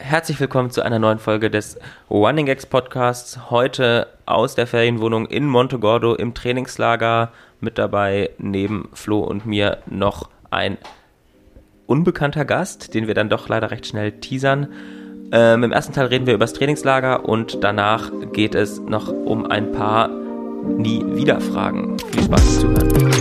Herzlich willkommen zu einer neuen Folge des Running Gags Podcasts. Heute aus der Ferienwohnung in Montegordo im Trainingslager. Mit dabei neben Flo und mir noch ein unbekannter Gast, den wir dann doch leider recht schnell teasern. Im ersten Teil reden wir über das Trainingslager und danach geht es noch um ein paar Nie-Wieder-Fragen. Viel Spaß beim Zuhören.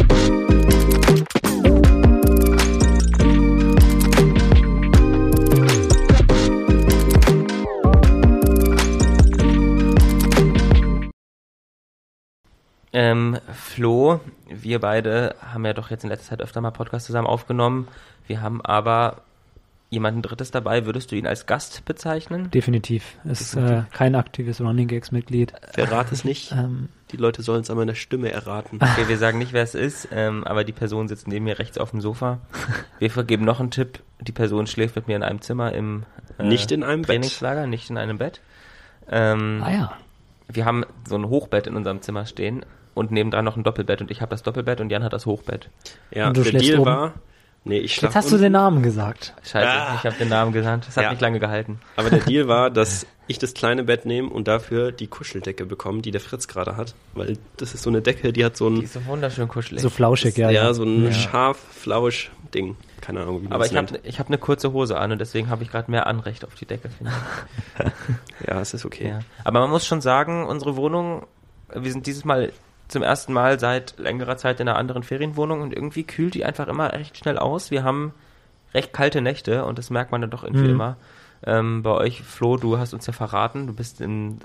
Flo, wir beide haben ja doch jetzt in letzter Zeit öfter mal Podcasts zusammen aufgenommen. Wir haben aber jemanden Drittes dabei. Würdest du ihn als Gast bezeichnen? Definitiv. Es ist kein aktives Running Gags Mitglied. Verrat es nicht. Die Leute sollen es an meiner Stimme erraten. Okay, wir sagen nicht, wer es ist, aber die Person sitzt neben mir rechts auf dem Sofa. Wir vergeben noch einen Tipp. Die Person schläft mit mir in einem Zimmer im nicht in einem Trainingslager, nicht in einem Bett. Ja. Wir haben so ein Hochbett in unserem Zimmer stehen. Und nebendran noch ein Doppelbett. Und ich habe das Doppelbett und Jan hat das Hochbett. Ja, und du der Deal oben? war... Nee, ich schlaf Jetzt hast unten. du den Namen gesagt. Scheiße, ich habe den Namen genannt. Das hat nicht lange gehalten. Aber der Deal war, dass ich das kleine Bett nehme und dafür die Kuscheldecke bekomme, die der Fritz gerade hat. Weil das ist so eine Decke, die hat so ein... Die ist so wunderschön kuschelig. So flauschig, ja. Ja, so ein Scharf-Flausch-Ding. Keine Ahnung, wie man Aber das nennt. ich hab eine kurze Hose an und deswegen habe ich gerade mehr Anrecht auf die Decke, finde ich. Ja, es ist okay. Ja. Aber man muss schon sagen, unsere Wohnung, wir sind dieses Mal zum ersten Mal seit längerer Zeit in einer anderen Ferienwohnung und irgendwie kühlt die einfach immer recht schnell aus. Wir haben recht kalte Nächte und das merkt man dann doch irgendwie immer. Bei euch, Flo, du hast uns ja verraten, du bist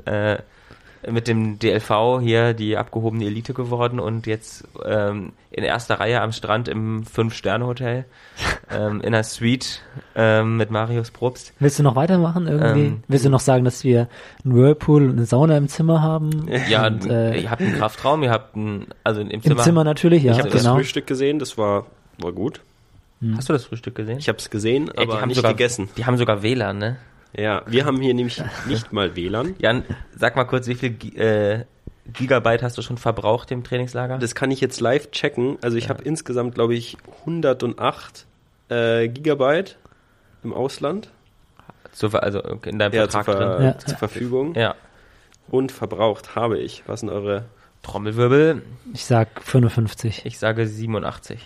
mit dem DLV hier die abgehobene Elite geworden und jetzt in erster Reihe am Strand im 5-Sterne-Hotel in einer Suite mit Marius Probst. Willst du noch weitermachen irgendwie? Willst du noch sagen, dass wir einen Whirlpool und eine Sauna im Zimmer haben? Ja, und, ihr habt einen Kraftraum, ihr habt im Zimmer natürlich, ja, Ich habe genau. das Frühstück gesehen, das war gut. Hast du das Frühstück gesehen? Ich habe es gesehen, Ey, aber nicht gegessen. Die haben sogar WLAN, ne? Ja, wir haben hier nämlich nicht mal WLAN. Jan, sag mal kurz, wie viel Gigabyte hast du schon verbraucht im Trainingslager? Das kann ich jetzt live checken. Also ich habe insgesamt, glaube ich, 108 Gigabyte im Ausland. Also in deinem Vertrag drin. Zur Verfügung. Ja. Und verbraucht habe ich. Was sind eure Trommelwirbel? Ich sag 55. Ich sage 87.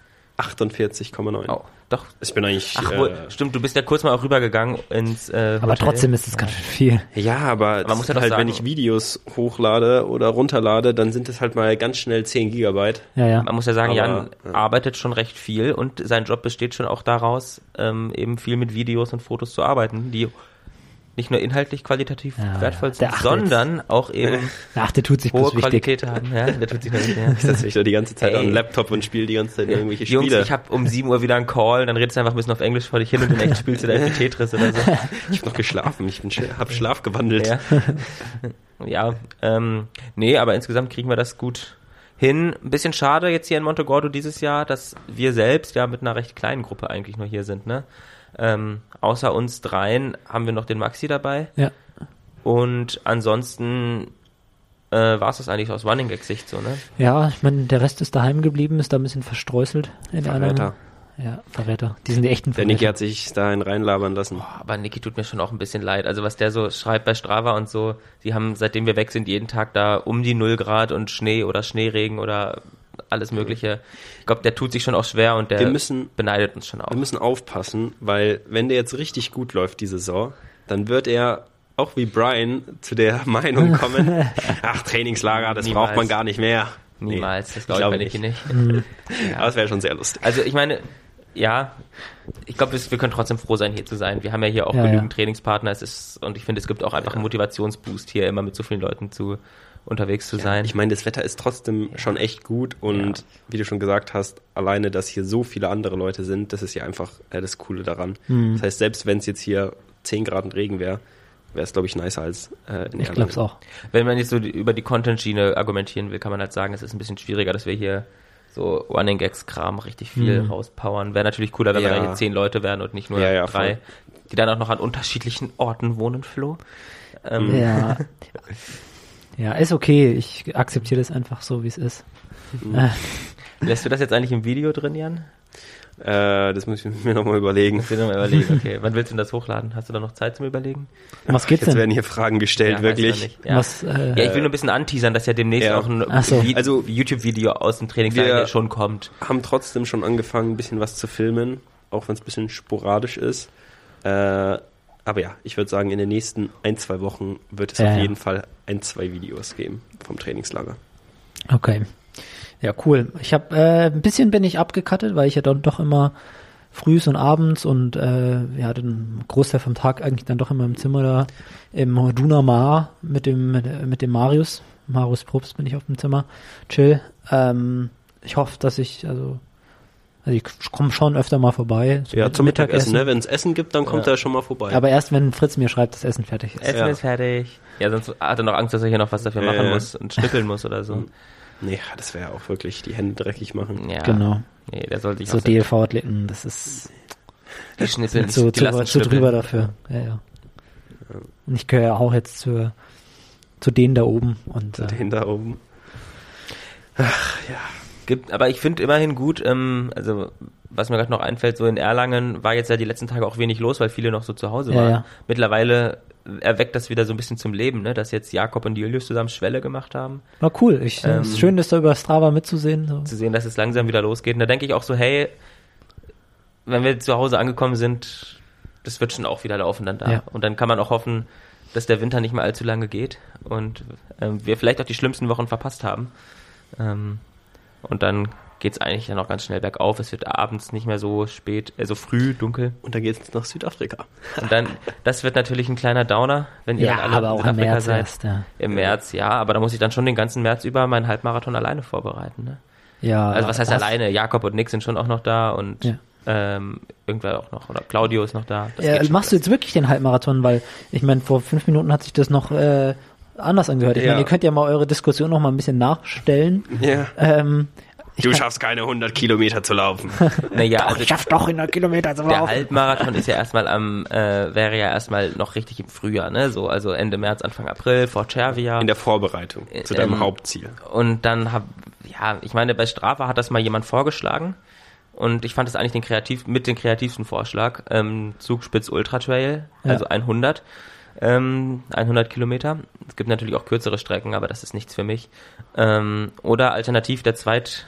48,9. Oh, doch. Ich bin eigentlich... Ach, stimmt, du bist ja kurz mal auch rübergegangen ins Aber Hotel. trotzdem ist es ganz schön viel. Ja, aber man muss ja doch halt, sagen, wenn ich Videos hochlade oder runterlade, dann sind es halt mal ganz schnell 10 Gigabyte. Ja. Man muss ja sagen, Aber, Jan arbeitet schon recht viel und sein Job besteht schon auch daraus, eben viel mit Videos und Fotos zu arbeiten, die nicht nur inhaltlich qualitativ wertvoll sind, sondern auch eben Ach, der tut sich hohe bloß wichtig. Qualität haben. Ja, der tut sich noch wichtig. Ich setze mich da die ganze Zeit Ey. an den Laptop und spiele die ganze Zeit irgendwelche Jungs, Spiele. ich habe um 7 Uhr wieder einen Call, dann redest du einfach ein bisschen auf Englisch vor dich hin und in echt spielst du da irgendwie Tetris oder so. Ich habe noch geschlafen, habe Schlaf gewandelt. Ja, nee, aber insgesamt kriegen wir das gut hin. Ein bisschen schade jetzt hier in Montegordo dieses Jahr, dass wir selbst ja mit einer recht kleinen Gruppe eigentlich nur hier sind, ne? Außer uns dreien haben wir noch den Maxi dabei. Ja. Und ansonsten war es das eigentlich aus Running Gag Sicht so, ne? Ja, ich meine, der Rest ist daheim geblieben, ist da ein bisschen verstreuselt. Verräter. Verräter. Die sind die echten Der Verräter. Niki hat sich dahin reinlabern lassen. Aber Niki tut mir schon auch ein bisschen leid. Also was der so schreibt bei Strava und so, sie haben, seitdem wir weg sind, jeden Tag da um die 0 Grad und Schnee oder Schneeregen oder alles Mögliche. Ich glaube, der tut sich schon auch schwer und der beneidet uns schon auch. Wir müssen aufpassen, weil wenn der jetzt richtig gut läuft, die Saison, dann wird er auch wie Brian zu der Meinung kommen, ach, Trainingslager, das Niemals. braucht man gar nicht mehr. Niemals, das ich glaube ich nicht. Aber das wäre schon sehr lustig. Also ich meine, ja, ich glaube, wir können trotzdem froh sein, hier zu sein. Wir haben ja hier auch genügend Trainingspartner. Und ich finde, es gibt auch einfach einen Motivationsboost, hier immer mit so vielen Leuten unterwegs zu sein. Ich meine, das Wetter ist trotzdem schon echt gut und wie du schon gesagt hast, alleine, dass hier so viele andere Leute sind, das ist ja einfach das Coole daran. Das heißt, selbst wenn es jetzt hier 10 Grad und Regen wäre, wäre es, glaube ich, nicer als in Erlangen. Ich glaube es auch. Wenn man jetzt so über die Content-Schiene argumentieren will, kann man halt sagen, es ist ein bisschen schwieriger, dass wir hier so Running Gags-Kram richtig viel rauspowern. Wäre natürlich cooler, wenn wir da hier 10 Leute wären und nicht nur 3, voll. Die dann auch noch an unterschiedlichen Orten wohnen, Flo. Ja, ist okay. Ich akzeptiere das einfach so, wie es ist. Lässt du das jetzt eigentlich im Video drin, Jan? Das muss ich mir nochmal überlegen. Okay, wann willst du denn das hochladen? Hast du da noch Zeit zum Überlegen? Was geht's denn? Jetzt werden hier Fragen gestellt, wirklich. Ja. Ich will nur ein bisschen anteasern, dass ja demnächst auch ein YouTube-Video aus dem Trainingslager schon kommt. Haben trotzdem schon angefangen, ein bisschen was zu filmen, auch wenn es ein bisschen sporadisch ist. Aber ja, ich würde sagen, in den nächsten 1-2 Wochen wird es auf jeden Fall 1-2 Videos geben vom Trainingslager. Okay. Ja, cool. Ich habe ein bisschen bin ich abgekattet, weil ich ja dann doch immer frühs und abends und den Großteil vom Tag eigentlich dann doch immer im Zimmer da im Duna Mar mit dem Marius Probst bin ich auf dem Zimmer, chill. Ich hoffe, dass ich komme schon öfter mal vorbei. Ja, zum Mittagessen, ne? Wenn es Essen gibt, dann kommt er schon mal vorbei. Aber erst, wenn Fritz mir schreibt, dass Essen fertig ist. Essen ist fertig. Ja, sonst hat er noch Angst, dass er hier noch was dafür machen muss und schnippeln muss oder so. Nee, das wäre ja auch wirklich die Hände dreckig machen. Ja. Genau. Nee, der sollte sich so DLV-Athleten, das ist die schnippeln zu drüber dafür. Ja. Und ich gehöre ja auch jetzt zu denen da oben. Zu denen da oben. Ach, ja. Aber ich finde immerhin gut, also was mir gerade noch einfällt, so in Erlangen war jetzt ja die letzten Tage auch wenig los, weil viele noch so zu Hause waren. Ja. Mittlerweile erweckt das wieder so ein bisschen zum Leben, ne? Dass jetzt Jakob und Julius zusammen Schwelle gemacht haben. War cool. Ist schön, das da über Strava mitzusehen. So. Zu sehen, dass es langsam wieder losgeht. Und da denke ich auch so, hey, wenn wir zu Hause angekommen sind, das wird schon auch wieder laufen dann da. Ja. Und dann kann man auch hoffen, dass der Winter nicht mehr allzu lange geht und wir vielleicht auch die schlimmsten Wochen verpasst haben. Und dann geht's eigentlich dann auch ganz schnell bergauf. Es wird abends nicht mehr so spät, so früh, dunkel. Und dann geht's nach Südafrika. Und dann, das wird natürlich ein kleiner Downer, wenn ihr dann alle aber auch im März seid. Erst, Im März, ja, aber da muss ich dann schon den ganzen März über meinen Halbmarathon alleine vorbereiten. Ne? Ja. Also was heißt alleine? Jakob und Nick sind schon auch noch da und irgendwer auch noch. Oder Claudio ist noch da. Machst du jetzt wirklich den Halbmarathon? Weil, ich meine, vor 5 Minuten hat sich das noch anders angehört. Ich meine, ihr könnt ja mal eure Diskussion noch mal ein bisschen nachstellen. Ja. Du schaffst keine 100 Kilometer zu laufen. Naja, ich schaff doch 100 Kilometer zu laufen. Der Halbmarathon ist ja erstmal wäre ja erstmal noch richtig im Frühjahr, ne? So, also Ende März, Anfang April, vor Cervia. In der Vorbereitung zu deinem Hauptziel. Und dann ich meine, bei Strava hat das mal jemand vorgeschlagen. Und ich fand das eigentlich den kreativsten Vorschlag. Zugspitz Ultra Trail, also 100 Kilometer. Es gibt natürlich auch kürzere Strecken, aber das ist nichts für mich. Oder alternativ der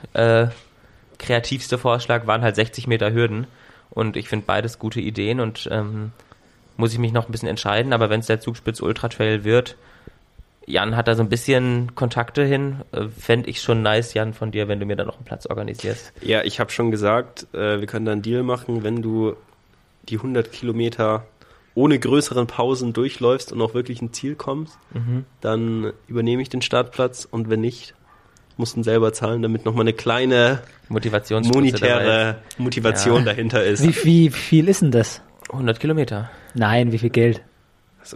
kreativste Vorschlag waren halt 60 Meter Hürden. Und ich finde beides gute Ideen und muss ich mich noch ein bisschen entscheiden. Aber wenn es der Zugspitz Ultra Trail wird, Jan hat da so ein bisschen Kontakte hin. Fände ich schon nice, Jan, von dir, wenn du mir da noch einen Platz organisierst. Ja, ich habe schon gesagt, wir können da einen Deal machen, wenn du die 100 Kilometer ohne größeren Pausen durchläufst und auch wirklich ein Ziel kommst, dann übernehme ich den Startplatz und wenn nicht, musst du ihn selber zahlen, damit nochmal eine kleine monetäre Motivation dahinter ist. Wie viel ist denn das? 100 Kilometer. Nein, wie viel Geld? Also,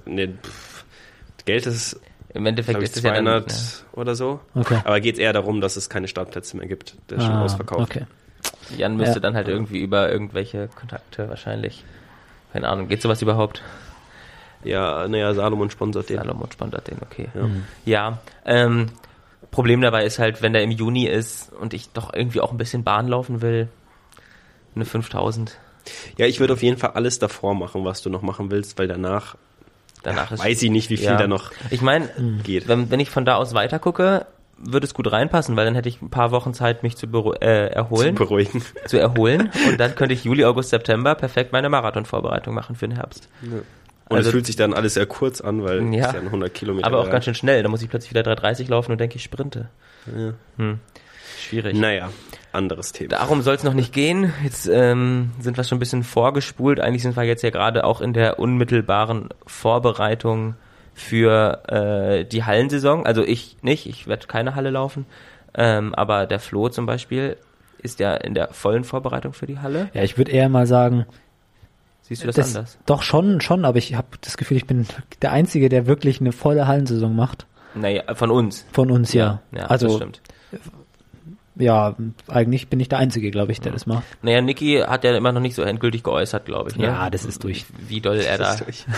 Geld ist im Endeffekt ist es 200 ja dann, oder so. Okay. Aber geht es eher darum, dass es keine Startplätze mehr gibt. Der ist schon ausverkauft. Okay. Jan müsste dann halt irgendwie über irgendwelche Kontakte wahrscheinlich. Keine Ahnung, geht sowas überhaupt? Ja, Salomon sponsert den. Okay. Ja, Problem dabei ist halt, wenn der im Juni ist und ich doch irgendwie auch ein bisschen Bahn laufen will, eine 5000. Ja, ich würde auf jeden Fall alles davor machen, was du noch machen willst, weil danach ist, weiß ich nicht, wie viel da noch ich meine, geht. Wenn ich von da aus weiter gucke, würde es gut reinpassen, weil dann hätte ich ein paar Wochen Zeit, mich zu erholen. Zu erholen. Und dann könnte ich Juli, August, September perfekt meine Marathonvorbereitung machen für den Herbst. Ja. Und es fühlt sich dann alles sehr kurz an, weil es ja 100 Kilometer aber auch ganz schön schnell. Da muss ich plötzlich wieder 3,30 laufen und denke, ich sprinte. Ja. Schwierig. Naja, anderes Thema. Darum soll es noch nicht gehen. Jetzt sind wir schon ein bisschen vorgespult. Eigentlich sind wir jetzt ja gerade auch in der unmittelbaren Vorbereitung für die Hallensaison. Also ich nicht, ich werde keine Halle laufen. Aber der Flo zum Beispiel ist ja in der vollen Vorbereitung für die Halle. Ja, ich würde eher mal sagen, siehst du das anders? Doch schon, aber ich habe das Gefühl, ich bin der Einzige, der wirklich eine volle Hallensaison macht. Naja, von uns. Von uns, ja. Ja, also, das stimmt. Ja, eigentlich bin ich der Einzige, glaube ich, der das macht. Naja, Niki hat ja immer noch nicht so endgültig geäußert, glaube ich. Ne? Ja, das ist durch. Wie doll er da...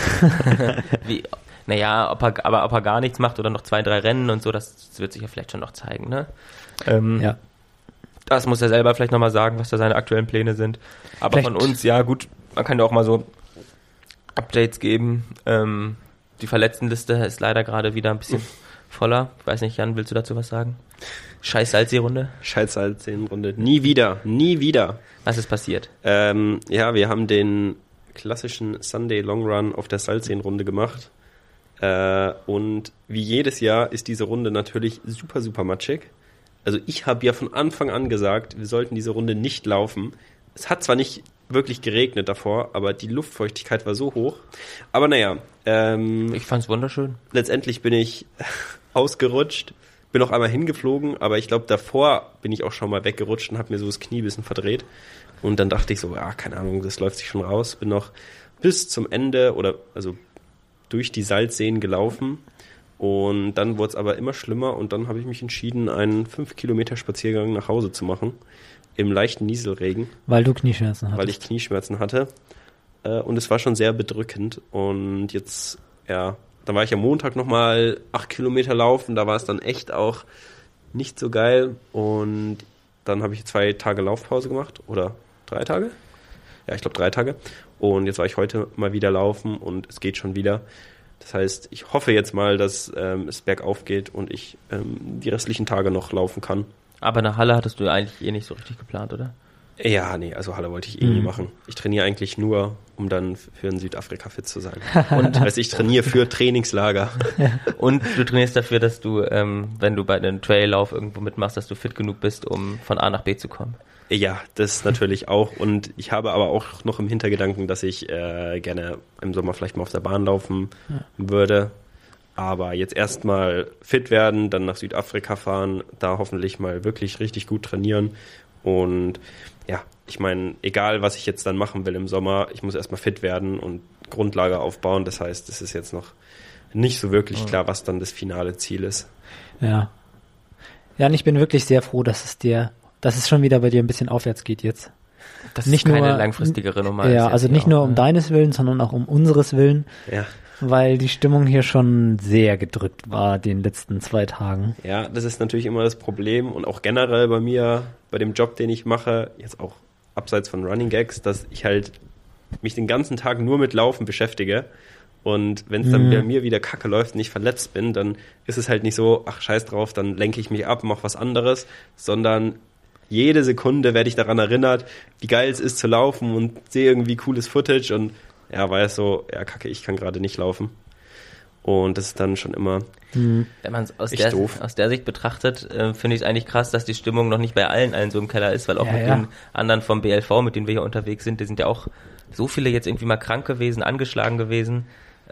Naja, ob er gar nichts macht oder noch 2, 3 Rennen und so, das wird sich ja vielleicht schon noch zeigen, ne? Ja. Das muss er selber vielleicht nochmal sagen, was da seine aktuellen Pläne sind. Aber Vielleicht- von uns, ja gut, man kann ja auch mal so Updates geben. Die Verletztenliste ist leider gerade wieder ein bisschen voller. Ich weiß nicht, Jan, willst du dazu was sagen? Scheiß Salzsee-Runde. Scheiß Salzsee-Runde. Nie wieder. Was ist passiert? Ja, wir haben den klassischen Sunday Long Run auf der Salzsee-Runde gemacht. Und wie jedes Jahr ist diese Runde natürlich super, super matschig. Also ich habe ja von Anfang an gesagt, wir sollten diese Runde nicht laufen. Es hat zwar nicht wirklich geregnet davor, aber die Luftfeuchtigkeit war so hoch. Aber naja, Ich fand's wunderschön. letztendlich bin ich ausgerutscht, bin noch einmal hingeflogen, aber ich glaube, davor bin ich auch schon mal weggerutscht und habe mir so das Knie ein bisschen verdreht. Und dann dachte ich so, keine Ahnung, das läuft sich schon raus. Bin noch bis zum Ende also durch die Salzseen gelaufen. Und dann wurde es aber immer schlimmer und dann habe ich mich entschieden, einen 5 Kilometer Spaziergang nach Hause zu machen. Im leichten Nieselregen, Weil du Knieschmerzen hattest. weil ich Knieschmerzen hatte. Und es war schon sehr bedrückend. Und jetzt, dann war ich am Montag nochmal 8 Kilometer laufen. Da war es dann echt auch nicht so geil. Und dann habe ich 2 Tage Laufpause gemacht. Oder 3 Tage? Ja, ich glaube 3 Tage. Und jetzt war ich heute mal wieder laufen und es geht schon wieder. Das heißt, ich hoffe jetzt mal, dass es bergauf geht und ich die restlichen Tage noch laufen kann. Aber eine Halle hattest du eigentlich nicht so richtig geplant, oder? Ja, nee, also Halle wollte ich nie machen. Ich trainiere eigentlich nur, um dann für in Südafrika fit zu sein. Und ich trainiere für Trainingslager. Und du trainierst dafür, dass du, wenn du bei einem Traillauf irgendwo mitmachst, dass du fit genug bist, um von A nach B zu kommen. Ja, das natürlich auch. Und ich habe aber auch noch im Hintergedanken, dass ich gerne im Sommer vielleicht mal auf der Bahn laufen würde. Aber jetzt erstmal fit werden, dann nach Südafrika fahren, da hoffentlich mal wirklich richtig gut trainieren. Und ja, ich meine, egal was ich jetzt dann machen will im Sommer, ich muss erstmal fit werden und Grundlage aufbauen. Das heißt, es ist jetzt noch nicht so wirklich klar, was dann das finale Ziel ist. Ja. Ja, und ich bin wirklich sehr froh, dass es schon wieder bei dir ein bisschen aufwärts geht jetzt. Das Nicht ist keine nur- langfristigere Nummer. Ja, ist also jetzt nicht hier nur auch, um ne? deines Willen, sondern auch um unseres Willen, Ja. weil die Stimmung hier schon sehr gedrückt war den letzten 2 Tagen. Ja, das ist natürlich immer das Problem und auch generell bei mir, bei dem Job, den ich mache, jetzt auch abseits von Running Gags, dass ich halt mich den ganzen Tag nur mit Laufen beschäftige und wenn es dann bei mir wieder kacke läuft und ich verletzt bin, dann ist es halt nicht so, ach scheiß drauf, dann lenke ich mich ab, mach was anderes, sondern jede Sekunde werde ich daran erinnert, wie geil es ist zu laufen und sehe irgendwie cooles Footage und ja, weiß so, ja kacke, ich kann gerade nicht laufen. Und das ist dann schon immer Wenn man es aus Echt doof. der Sicht betrachtet, finde ich es eigentlich krass, dass die Stimmung noch nicht bei allen so im Keller ist, weil auch Ja, mit ja. den anderen vom BLV, mit denen wir hier unterwegs sind, die sind ja auch so viele jetzt irgendwie mal krank gewesen, angeschlagen gewesen.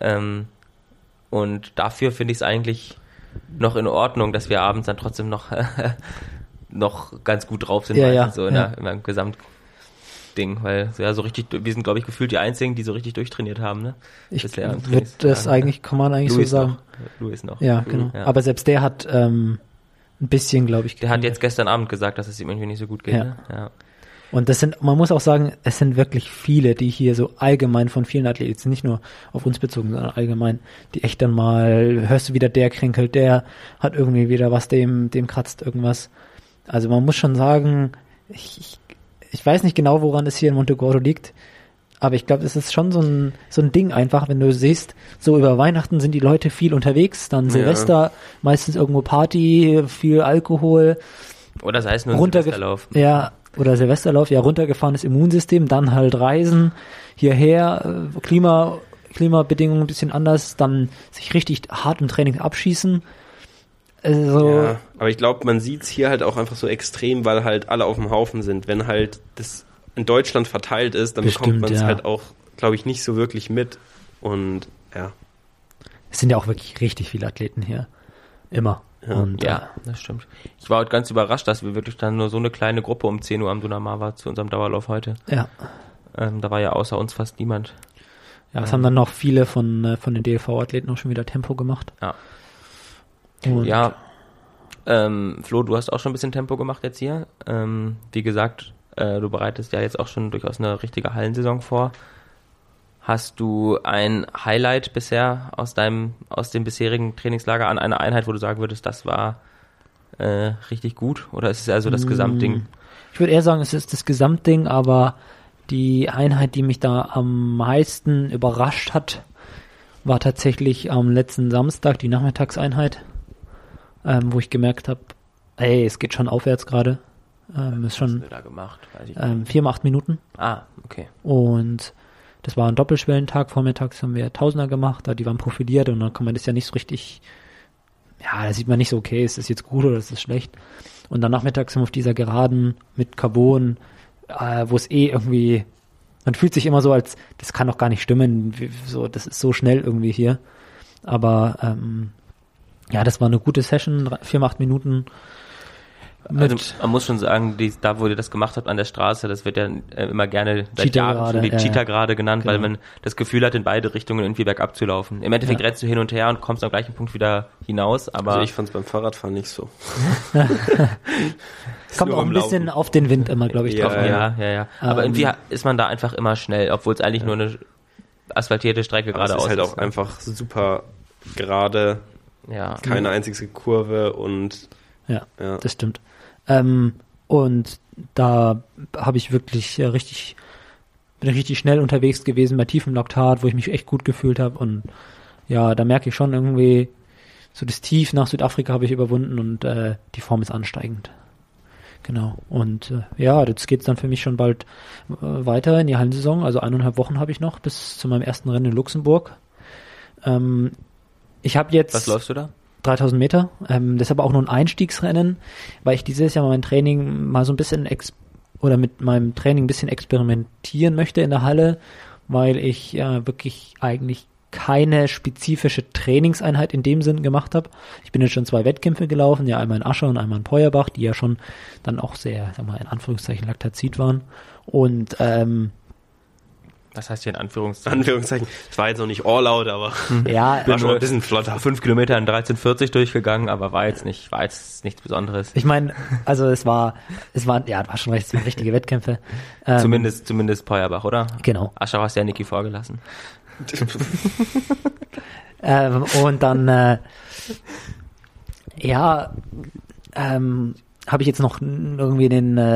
Und dafür finde ich es eigentlich noch in Ordnung, dass wir abends dann trotzdem noch ganz gut drauf sind, Ja, meistens ja, so ja. im Gesamtding, weil ja so richtig, wir sind glaube ich gefühlt die einzigen, die so richtig durchtrainiert haben, ne? Ich Bisher im wird das Trainingslager. kann man eigentlich Luis so sagen. noch. Luis noch. Ja, genau. Ja. Aber selbst der hat ein bisschen, glaube ich, Der hat getrainiert. jetzt gestern Abend gesagt, dass es ihm irgendwie nicht so gut geht. Ja. Ne? Ja. Und man muss auch sagen, es sind wirklich viele, die hier so allgemein von vielen Athleten, jetzt nicht nur auf uns bezogen, sondern allgemein, die echt dann mal, hörst du wieder, der kränkelt, der hat irgendwie wieder was, dem kratzt irgendwas. Also man muss schon sagen, ich weiß nicht genau, woran es hier in Montegordo liegt, aber ich glaube, es ist schon so ein Ding einfach, wenn du siehst, so über Weihnachten sind die Leute viel unterwegs, dann Silvester, meistens irgendwo Party, viel Alkohol, Oder sei es nur ein runterge- Silvesterlauf. Ja, oder Silvesterlauf, ja, runtergefahrenes Immunsystem, dann halt Reisen, hierher, Klimabedingungen ein bisschen anders, dann sich richtig hart im Training abschießen. Also, Ja, aber ich glaube, man sieht's hier halt auch einfach so extrem, weil halt alle auf dem Haufen sind. Wenn halt das in Deutschland verteilt ist, dann bekommt Bestimmt, man es ja. halt auch, glaube ich, nicht so wirklich mit. Und ja, es sind ja auch wirklich richtig viele Athleten hier. Immer. Ja. Und, Ja, das stimmt. Ich war heute ganz überrascht, dass wir wirklich dann nur so eine kleine Gruppe um 10 Uhr am Dunamar zu unserem Dauerlauf heute. Ja. Da war ja außer uns fast niemand. Ja, es haben dann noch viele von den DLV-Athleten auch schon wieder Tempo gemacht. Ja. Und Ja, Flo, du hast auch schon ein bisschen Tempo gemacht jetzt hier. Wie gesagt, du bereitest ja jetzt auch schon durchaus eine richtige Hallensaison vor. Hast du ein Highlight bisher aus dem bisherigen Trainingslager an einer Einheit, wo du sagen würdest, das war richtig gut? Oder ist es eher so das Gesamtding? Ich würde eher sagen, es ist das Gesamtding, aber die Einheit, die mich da am meisten überrascht hat, war tatsächlich am letzten Samstag die Nachmittagseinheit, wo ich gemerkt habe, ey, es geht schon aufwärts gerade. Ist schon was hast du da gemacht? Weiß ich nicht. 4 mal 8 Minuten. Ah, okay. Und das war ein Doppelschwellentag. Vormittags haben wir Tausender gemacht, die waren profiliert und dann kann man das ja nicht so richtig, ja, da sieht man nicht so, okay, ist das jetzt gut oder ist das schlecht. Und dann nachmittags sind wir auf dieser Geraden mit Carbon, wo es irgendwie, man fühlt sich immer so, als das kann doch gar nicht stimmen, so, das ist so schnell irgendwie hier. Aber ja, das war eine gute Session, 4 mal 8 Minuten. Also man muss schon sagen, da wo ihr das gemacht habt an der Straße, das wird ja immer gerne seit Jahren schon die Cheetah-Gerade genannt, genau. Weil man das Gefühl hat, in beide Richtungen irgendwie bergab zu laufen. Im Endeffekt rennst du hin und her und kommst am gleichen Punkt wieder hinaus, aber... Also ich fand es beim Fahrradfahren nicht so. Kommt auch ein bisschen auf den Wind immer, glaube ich, drauf. Ja. Aber irgendwie ist man da einfach immer schnell, obwohl es eigentlich nur eine asphaltierte Strecke geradeaus ist. Es ist halt auch einfach super gerade, keine einzige Kurve und... Ja, das stimmt. Und da habe ich wirklich bin richtig schnell unterwegs gewesen bei tiefem Laktat, wo ich mich echt gut gefühlt habe und ja, da merke ich schon irgendwie, so das Tief nach Südafrika habe ich überwunden und die Form ist ansteigend. Genau. Und jetzt geht's dann für mich schon bald weiter in die Hallensaison, also 1,5 Wochen habe ich noch bis zu meinem ersten Rennen in Luxemburg. Ich habe jetzt... Was läufst du da? 3000 Meter, das ist aber auch nur ein Einstiegsrennen, weil ich dieses Jahr mein Training mal so ein bisschen mit meinem Training ein bisschen experimentieren möchte in der Halle, weil ich wirklich eigentlich keine spezifische Trainingseinheit in dem Sinn gemacht habe. Ich bin jetzt schon 2 Wettkämpfe gelaufen, ja einmal in Ascher und einmal in Peuerbach, die ja schon dann auch sehr, sag mal in Anführungszeichen Laktazid waren und was heißt hier in Anführungszeichen? Es war jetzt noch nicht all out, aber war schon ein bisschen flotter. 5 Kilometer in 13,40 durchgegangen, aber war jetzt nichts Besonderes. Ich meine, also es war schon recht richtige Wettkämpfe. Zumindest Peuerbach, oder? Genau. Ascher hast ja Niki vorgelassen. Und dann habe ich jetzt noch irgendwie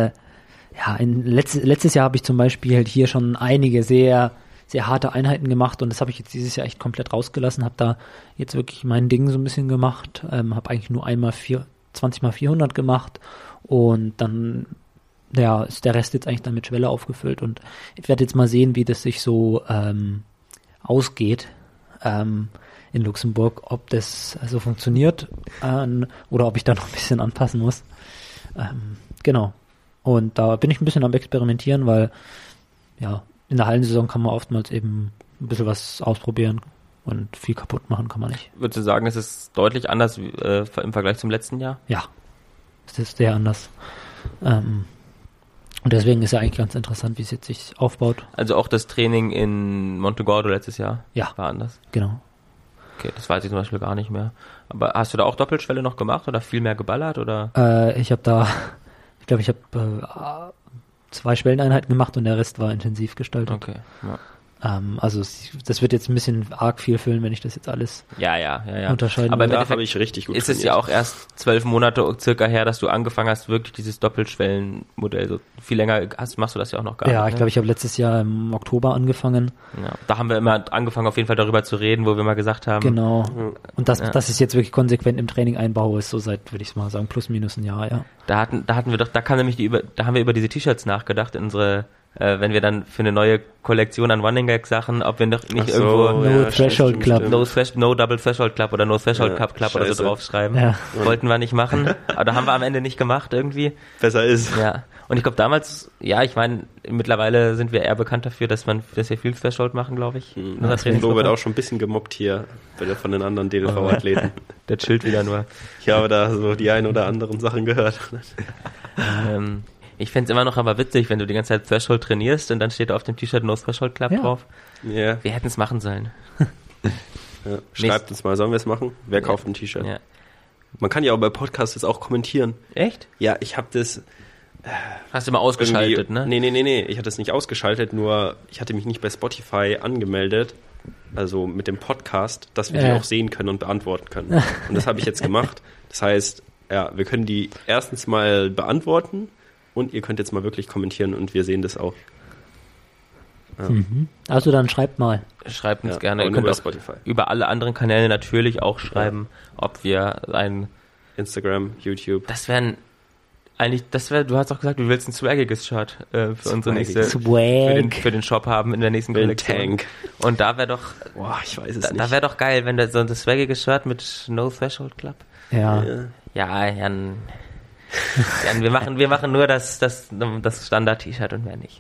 letztes Jahr habe ich zum Beispiel halt hier schon einige sehr, sehr harte Einheiten gemacht und das habe ich jetzt dieses Jahr echt komplett rausgelassen, habe da jetzt wirklich mein Ding so ein bisschen gemacht, habe eigentlich nur 20 mal 400 gemacht und dann ist der Rest jetzt eigentlich dann mit Schwelle aufgefüllt und ich werde jetzt mal sehen, wie das sich so ausgeht in Luxemburg, ob das so funktioniert oder ob ich da noch ein bisschen anpassen muss. Genau. Und da bin ich ein bisschen am Experimentieren, weil in der Hallensaison kann man oftmals eben ein bisschen was ausprobieren und viel kaputt machen kann man nicht. Würdest du sagen, es ist deutlich anders im Vergleich zum letzten Jahr? Ja, es ist sehr anders. Und deswegen ist ja eigentlich ganz interessant, wie es jetzt sich aufbaut. Also auch das Training in Montegordo letztes Jahr war anders? Genau. Okay, das weiß ich zum Beispiel gar nicht mehr. Aber hast du da auch Doppelschwelle noch gemacht oder viel mehr geballert? Oder? Ich habe 2 Schwelleneinheiten gemacht und der Rest war intensiv gestaltet. Okay, ja. Also das wird jetzt ein bisschen arg viel füllen, wenn ich das jetzt alles unterscheiden Aber will. im Endeffekt ich richtig gut ist es ja auch erst 12 Monate circa her, dass du angefangen hast, wirklich dieses Doppelschwellenmodell. So viel länger machst du das ja auch noch gar nicht. Ja, ich glaube, ich habe letztes Jahr im Oktober angefangen. Ja, da haben wir immer angefangen, auf jeden Fall darüber zu reden, wo wir mal gesagt haben. Genau. Und das ist jetzt wirklich konsequent im Training einbaue, ist so seit, würde ich mal sagen, plus minus ein Jahr, ja. Da haben wir über diese T-Shirts nachgedacht in unsere wenn wir dann für eine neue Kollektion an Running Gag Sachen, ob wir noch nicht irgendwo Threshold Club. No Double Threshold Club oder No Threshold Club oder so draufschreiben. Ja. Wollten wir nicht machen, aber da haben wir am Ende nicht gemacht irgendwie. Besser ist. Ja. Und ich glaube damals, ich meine, mittlerweile sind wir eher bekannt dafür, dass wir viel Threshold machen, glaube ich. Flo wird auch schon ein bisschen gemobbt hier von den anderen DLV-Athleten. Der chillt wieder nur. Ich habe da so die ein oder anderen Sachen gehört. Ich fänd's immer noch aber witzig, wenn du die ganze Zeit Threshold trainierst und dann steht auf dem T-Shirt No Threshold Club drauf. Ja. Wir hätten es machen sollen. Ja. Schreibt uns mal, sollen wir es machen? Wer kauft ein T-Shirt? Ja. Man kann ja auch bei Podcasts jetzt auch kommentieren. Echt? Ja, ich habe das... Hast du mal ausgeschaltet, ne? Nee. Ich hatte es nicht ausgeschaltet, nur ich hatte mich nicht bei Spotify angemeldet, also mit dem Podcast, dass wir die auch sehen können und beantworten können. Und das habe ich jetzt gemacht. Das heißt... Ja, wir können die erstens mal beantworten und ihr könnt jetzt mal wirklich kommentieren und wir sehen das auch. Ja. Also dann schreibt mal. Schreibt uns gerne. aber Ihr nur könnt bei auch Spotify. über alle anderen Kanäle natürlich auch schreiben, ob wir Instagram, YouTube. das wären eigentlich, du hast doch gesagt, du willst ein swaggiges Shirt für unsere nächste, Swag. für den Shop haben in der nächsten Den Kollektion. Tank. Und da wäre doch, Boah, ich weiß es da nicht. wäre doch geil, wenn da so ein swaggiges Shirt mit No Threshold Club. Ja. Ja, Jan, wir machen nur das Standard-T-Shirt und mehr nicht.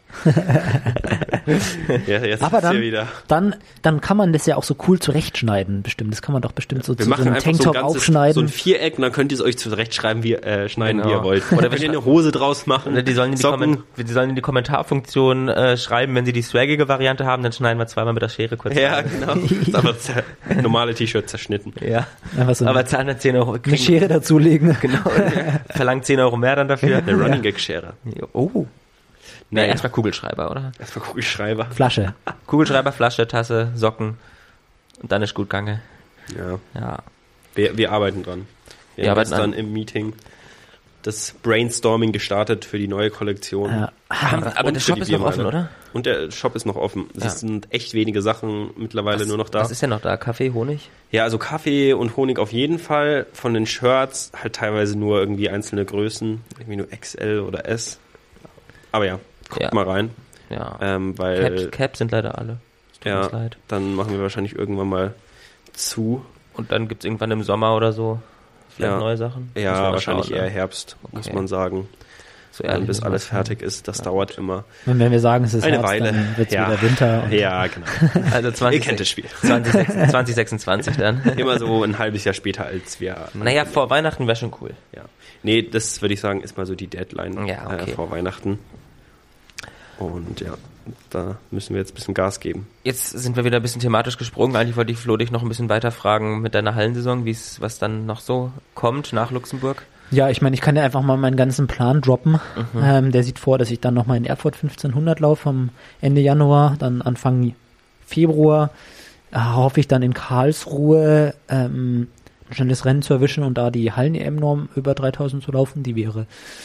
Ja, jetzt Aber ist hier wieder. dann kann man das ja auch so cool zurechtschneiden, bestimmt. Das kann man doch bestimmt so Wir zu so machen einem einfach so ein Tanktop ganzes, aufschneiden. so ein Viereck und dann könnt ihr es euch zurechtschreiben, schneiden, wie Genau. ihr wollt. Oder Oder wenn ihr eine Hose draus machen, Die sollen in die Kommentarfunktion schreiben, wenn sie die swaggige Variante haben, dann schneiden wir zweimal mit der Schere kurz. Ja, rein. genau. Das ist einfach normale T-Shirt zerschnitten. Ja. Einfach so Aber zahlen dann 10 Euro. eine Schere dazulegen. Genau. Verlangt 10 Euro mehr dann dafür. Eine Running Gag Schere. Oh. Nee, Naja. erstmal Kugelschreiber, oder? Erstmal Kugelschreiber. Flasche. Kugelschreiber, Flasche, Tasse, Socken. Und dann ist gut gange. Ja. Ja. Wir arbeiten dran. Wir Wir haben arbeiten jetzt dann im Meeting das Brainstorming gestartet für die neue Kollektion. Ja. Aber Und der für Shop die ist noch offen, Biermeile. oder? Und der Shop ist noch offen. Es Ja. sind echt wenige Sachen mittlerweile nur noch da. Was ist denn noch da? Kaffee, Honig? Ja, also Kaffee und Honig auf jeden Fall. Von den Shirts halt teilweise nur irgendwie einzelne Größen. Irgendwie nur XL oder S. Aber ja, guckt Ja. mal rein. Ja. Weil Caps sind leider alle. Es tut uns leid. dann machen wir wahrscheinlich irgendwann mal zu. Und dann gibt's irgendwann im Sommer oder so vielleicht Ja. neue Sachen? Müssen wir Ja, mal wahrscheinlich schauen, eher ne? Herbst, muss Okay. man sagen. So ehrlich Bis muss alles man fertig ist. Das dauert immer Und wenn wir sagen, es ist eine Herbst, Weile. dann wird es Ja. wieder Winter. Und Ja, genau. sagen. Also 20, Ihr kennt das Spiel. 2026 dann. Immer so ein halbes Jahr später, als wir... Naja, vor Weihnachten wäre schon cool. Ja. Nee, das würde ich sagen, ist mal so die Deadline Ja, okay. vor Weihnachten. Und ja, da müssen wir jetzt ein bisschen Gas geben. Jetzt sind wir wieder ein bisschen thematisch gesprungen. Eigentlich wollte ich Flo dich noch ein bisschen weiter fragen mit deiner Hallensaison, was dann noch so kommt nach Luxemburg. Ja, ich meine, ich kann dir einfach mal meinen ganzen Plan droppen. Der sieht vor, dass ich dann nochmal in Erfurt 1500 laufe am Ende Januar, dann Anfang Februar hoffe ich dann in Karlsruhe ein schnelles Rennen zu erwischen und da die Hallen-EM-Norm über 3000 zu laufen, die wäre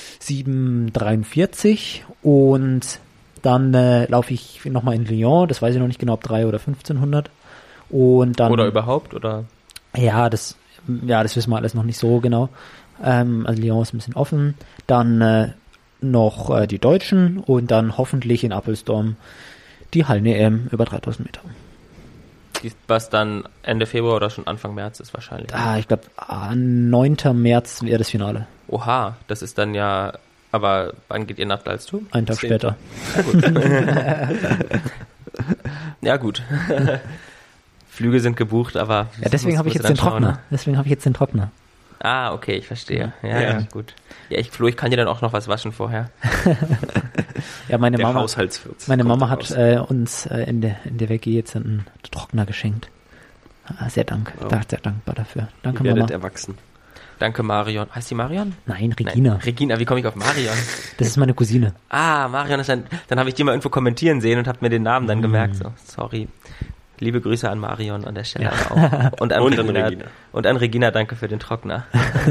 7,43 und dann laufe ich nochmal in Lyon, das weiß ich noch nicht genau, ob 3 oder 1500 und dann... Oder überhaupt, oder? Ja, das wissen wir alles noch nicht so genau. Also Lyon ist ein bisschen offen. Dann noch die Deutschen und dann hoffentlich in Appelsdorn die Hallen-EM über 3000 Meter. Was dann Ende Februar oder schon Anfang März ist wahrscheinlich. Ich glaube, 9. März wäre das Finale. Oha, das ist dann ja... Aber wann geht ihr nach Dalstum? Einen Tag 10. später. Ja gut. Flüge sind gebucht, aber... Ja, deswegen habe ich jetzt den Trockner. Deswegen habe ich jetzt den Trockner. Ah, okay, ich verstehe. Ja, Ja. gut. Ja, Flo, ich kann dir dann auch noch was waschen vorher. Ja, meine Der Mama Haushaltswirt. Mama kommt hat raus. uns in der WG jetzt einen Trockner geschenkt. Sehr Oh. sehr dankbar dafür. Danke, Ihr werdet Mama. erwachsen. Danke, Marion. Heißt die Marion? Nein, Regina. Nein. Regina, wie komme ich auf Marion? Das ist meine Cousine. Ah, Marion ist dann habe ich die mal irgendwo kommentieren sehen und habe mir den Namen dann gemerkt. So, sorry. Liebe Grüße an Marion an der Stelle auch. Und an Regina. Und an Regina, danke für den Trockner.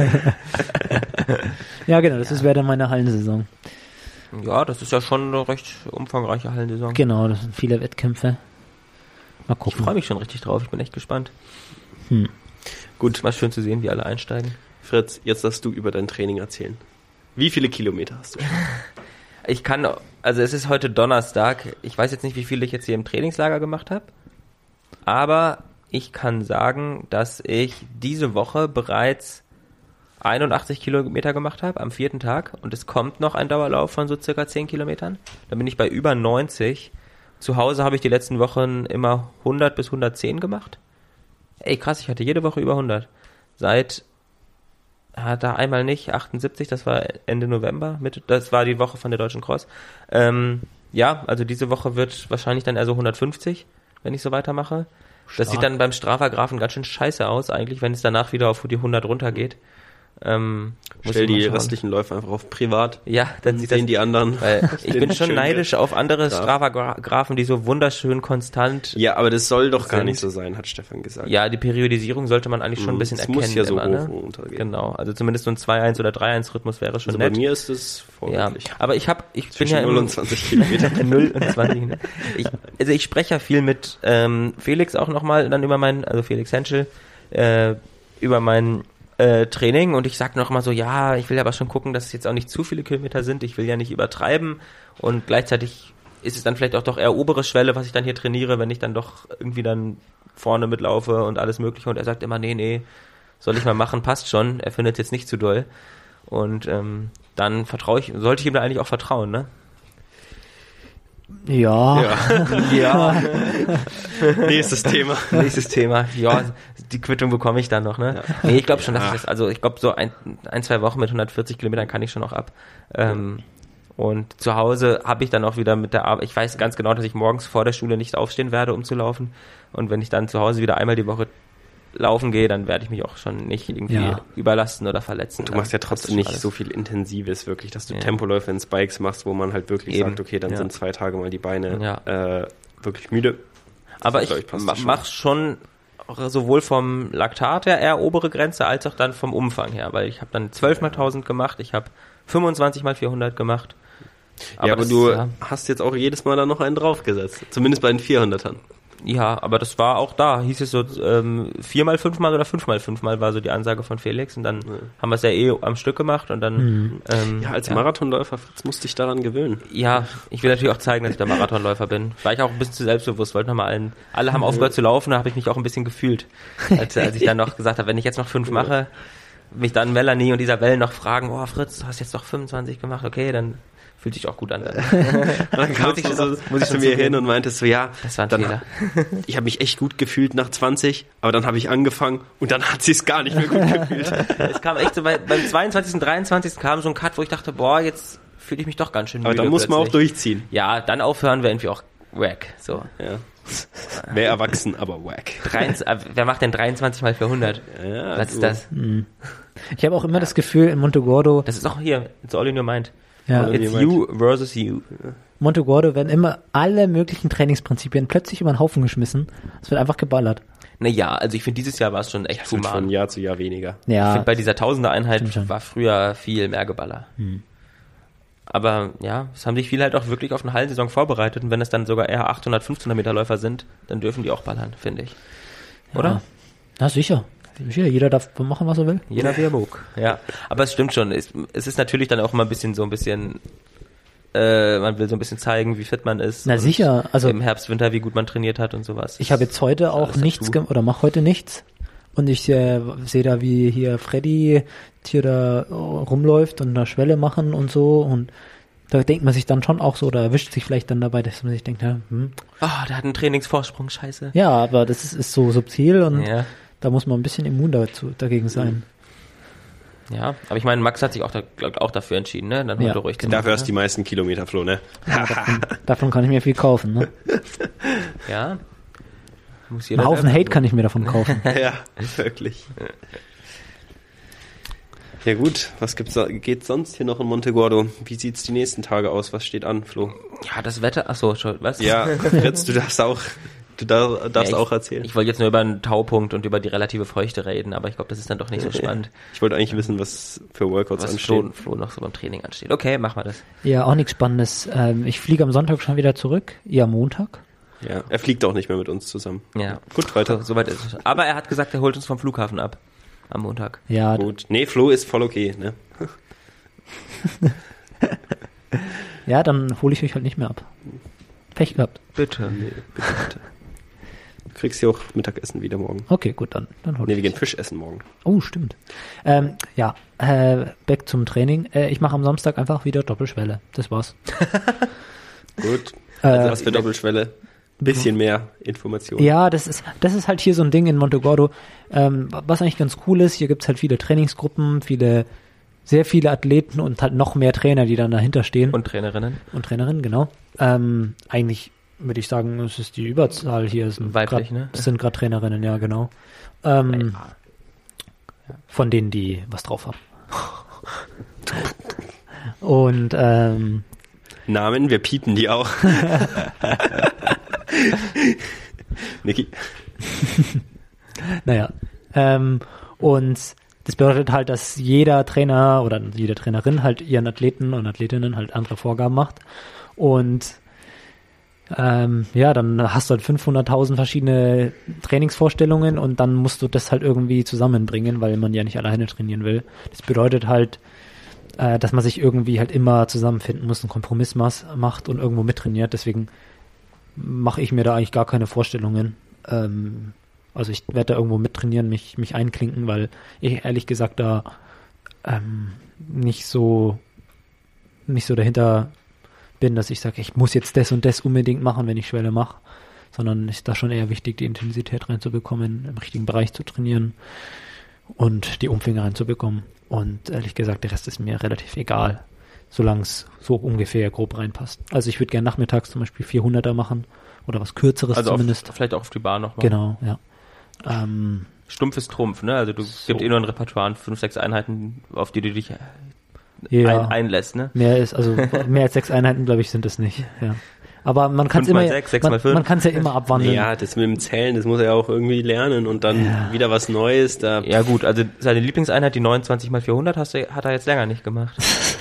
Ja, genau, das wäre dann meine Hallensaison. Ja, das ist ja schon eine recht umfangreiche Hallensaison. Genau, das sind viele Wettkämpfe. Mal Ich gucken. freue mich schon richtig drauf. Ich bin echt gespannt. Gut, Mal schön zu sehen, wie alle einsteigen. Fritz, jetzt darfst du über dein Training erzählen. Wie viele Kilometer hast du? Also es ist heute Donnerstag. Ich weiß jetzt nicht, wie viel ich jetzt hier im Trainingslager gemacht habe. Aber ich kann sagen, dass ich diese Woche bereits 81 Kilometer gemacht habe am 4. Tag. Und es kommt noch ein Dauerlauf von so circa 10 Kilometern. Dann bin ich bei über 90. Zu Hause habe ich die letzten Wochen immer 100 bis 110 gemacht. Ey, krass, ich hatte jede Woche über 100. Da einmal nicht, 78, das war Ende November, das war die Woche von der Deutschen Cross. Ja, also diese Woche wird wahrscheinlich dann eher so 150, wenn ich so weitermache. Das sieht dann beim Strava-Graphen ganz schön scheiße aus eigentlich, wenn es danach wieder auf die 100 runtergeht. Muss Stell ich mal die schauen. restlichen Läufe einfach auf privat. Ja, dann sieht das Sehen die anderen. Weil ich bin schon schön neidisch auf andere Graph. Strava-Graphen, die so wunderschön konstant. Ja, aber das soll doch gar Sind. nicht so sein, hat Stefan gesagt. Ja, die Periodisierung sollte man eigentlich schon ein bisschen Es erkennen. muss ja so immer, hoch ne? und runter gehen. Genau, also zumindest so ein 2-1 oder 3-1-Rhythmus wäre schon Also bei nett. mir ist es Ja, vorbildlich. aber ich bin Zwischen ja 0 und 20 Kilometer. 0 und 20. Ne? Ich spreche ja viel mit Felix auch nochmal dann über also Felix Henschel, über mein Training und ich sag noch mal so, ja, ich will aber schon gucken, dass es jetzt auch nicht zu viele Kilometer sind, ich will ja nicht übertreiben und gleichzeitig ist es dann vielleicht auch doch eher obere Schwelle, was ich dann hier trainiere, wenn ich dann doch irgendwie dann vorne mitlaufe und alles mögliche und er sagt immer, nee, soll ich mal machen, passt schon, er findet es jetzt nicht zu doll und dann sollte ich ihm da eigentlich auch vertrauen, ne? Ja. Ja. Nächstes Thema. Nächstes Thema. Ja, die Quittung bekomme ich dann noch, ne? Ja. Nee, ich glaube schon, dass ich das, also ich glaube so ein, 2 Wochen mit 140 Kilometern kann ich schon noch ab. Und zu Hause habe ich dann auch wieder mit der Arbeit, ich weiß ganz genau, dass ich morgens vor der Schule nicht aufstehen werde, um zu laufen. Und wenn ich dann zu Hause wieder einmal die Woche laufen gehe, dann werde ich mich auch schon nicht irgendwie überlasten oder verletzen. Du machst ja trotzdem nicht alles. so viel Intensives, wirklich, dass du Tempoläufe in Spikes machst, wo man halt wirklich sagt, okay, dann sind 2 Tage mal die Beine wirklich müde. Aber das, ich mach schon sowohl vom Laktat her eher obere Grenze, als auch dann vom Umfang her, weil ich habe dann 12 mal 1000 gemacht, ich habe 25 mal 400 gemacht. Aber du hast jetzt auch jedes Mal da noch einen draufgesetzt, zumindest bei den 400ern. Ja, aber das war auch da, hieß es so 4 mal 5 mal oder 5 mal 5 mal war so die Ansage von Felix und dann haben wir es ja am Stück gemacht und dann... als Marathonläufer, Fritz, musste ich daran gewöhnen. Ja, ich will natürlich auch zeigen, dass ich der Marathonläufer bin. War ich auch ein bisschen zu selbstbewusst, wollte nochmal alle haben aufgehört zu laufen, da habe ich mich auch ein bisschen gefühlt, als ich dann noch gesagt habe, wenn ich jetzt noch 5 mache, mich dann Melanie und Isabel noch fragen, oh Fritz, du hast jetzt doch 25 gemacht, okay, dann fühlt sich auch gut an. Dann kam ich zu mir hin und meinte so, ja, das war ein dann Fehler. Ich habe mich echt gut gefühlt nach 20, aber dann habe ich angefangen und dann hat sie es gar nicht mehr gut gefühlt. Es kam echt so, beim 22., 23. kam so ein Cut, wo ich dachte, boah, jetzt fühle ich mich doch ganz schön müde. Aber dann muss man auch plötzlich. durchziehen. Ja, dann aufhören wäre irgendwie auch wack. So. Ja. Mehr erwachsen, aber wack. Wer macht denn 23 mal 400? Ja, Was ist das? Ich habe auch immer das Gefühl, in Montegordo, Das ist auch hier, it's all in your mind. ja, It's you versus you. Montegordo werden immer alle möglichen Trainingsprinzipien plötzlich über den Haufen geschmissen. Es wird einfach geballert. Naja, also ich finde, dieses Jahr war es schon echt Das wird von human. Jahr zu Jahr weniger. Ich Ja, finde, bei dieser Tausender-Einheit stimmt schon. war früher viel mehr Geballer. Aber ja, es haben sich viele halt auch wirklich auf eine Hallensaison vorbereitet und wenn es dann sogar eher 800, 1500 Meter Läufer sind, dann dürfen die auch ballern, finde ich. Oder? Ja, sicher. Sicher, jeder darf machen, was er will. Jeder wie er mag. Ja, aber es stimmt schon. Es ist natürlich dann auch mal man will so ein bisschen zeigen, wie fit man ist. Na und sicher, also im Herbst, Winter, wie gut man trainiert hat und sowas. ich habe jetzt heute auch alles nichts dazu. oder mache heute nichts und ich sehe da, wie hier Freddy hier da rumläuft und eine Schwelle machen und so und da denkt man sich dann schon auch so oder erwischt sich vielleicht dann dabei, dass man sich denkt, der hat einen Trainingsvorsprung, scheiße. ja, aber das ist so subtil und Ja. da muss man ein bisschen immun dagegen sein. Ja, aber ich meine, Max hat sich auch dafür entschieden, ne? Dann heute ruhig zu machen, Dafür hast du ne? die meisten Kilometer, Flo, ne? Davon kann ich mir viel kaufen. Ne? Ja. Muss jeder Einen Haufen selber- Hate kann ich mir davon kaufen. Ja, wirklich. Ja gut, was geht sonst hier noch in Montegordo? Wie sieht's die nächsten Tage aus? Was steht an, Flo? Ja, das Wetter, achso, was? Ja, Fritz, du darfst auch auch erzählen. Ich wollte jetzt nur über einen Taupunkt und über die relative Feuchte reden, aber ich glaube, das ist dann doch nicht so spannend, Ich wollte eigentlich wissen, was für Workouts was anstehen. Flo noch so beim Training ansteht. Okay, machen wir das. Ja, auch nichts Spannendes. Ich fliege am Sonntag schon wieder zurück. Ihr am Montag. Ja, er fliegt auch nicht mehr mit uns zusammen. Ja. Gut, weiter. Soweit ist es. Aber er hat gesagt, er holt uns vom Flughafen ab. Am Montag. Ja, Gut. Nee, Flo ist voll okay, ne? ja, dann hole ich euch halt nicht mehr ab. Pech gehabt. Bitte. Nee, bitte. Du kriegst hier auch Mittagessen wieder morgen. Okay, gut, dann hol Nee, wir ich. gehen Fisch essen morgen. Oh, stimmt. Back zum Training. Ich mache am Samstag einfach wieder Doppelschwelle. Das war's. Gut. Also was für Doppelschwelle? Bisschen mehr Informationen. Ja, das ist halt hier so ein Ding in Montegordo, was eigentlich ganz cool ist. Hier gibt's halt viele Trainingsgruppen, sehr viele Athleten und halt noch mehr Trainer, die dann dahinter stehen. Und Trainerinnen. Und Trainerinnen, genau. Eigentlich würde ich sagen, es ist die Überzahl hier. Es sind Weiblich, grad, ne? Es sind gerade Trainerinnen, ja, genau. Von denen, die was drauf haben. Und Namen, wir piepen die auch. Niki. naja, und das bedeutet halt, dass jeder Trainer oder jede Trainerin halt ihren Athleten und Athletinnen halt andere Vorgaben macht. Und ja, dann hast du halt 500.000 verschiedene Trainingsvorstellungen und dann musst du das halt irgendwie zusammenbringen, weil man ja nicht alleine trainieren will. Das bedeutet halt, dass man sich irgendwie halt immer zusammenfinden muss, einen Kompromiss macht und irgendwo mittrainiert. Deswegen mache ich mir da eigentlich gar keine Vorstellungen. Also ich werde da irgendwo mittrainieren, mich einklinken, weil ich ehrlich gesagt da nicht so dahinter bin, dass ich sage, ich muss jetzt das und das unbedingt machen, wenn ich Schwelle mache, sondern ist da schon eher wichtig, die Intensität reinzubekommen, im richtigen Bereich zu trainieren und die Umfänge reinzubekommen. Und ehrlich gesagt, der Rest ist mir relativ egal, solange es so ungefähr grob reinpasst. Also ich würde gerne nachmittags zum Beispiel 400er machen oder was Kürzeres also zumindest. Vielleicht auch auf die Bahn nochmal. Genau, ja. Stumpf ist Trumpf, ne? Also gibt nur ein Repertoire an 5, 6 Einheiten, auf die du dich einlässt, ne? Mehr als 6 Einheiten, glaube ich, sind es nicht, ja. Aber man kann es immer, 6 mal 5. Man kann es ja immer abwandeln. Ja, das mit dem Zählen, das muss er ja auch irgendwie lernen und dann wieder was Neues. Da ja gut, also seine Lieblingseinheit, die 29 mal 400, hat er jetzt länger nicht gemacht.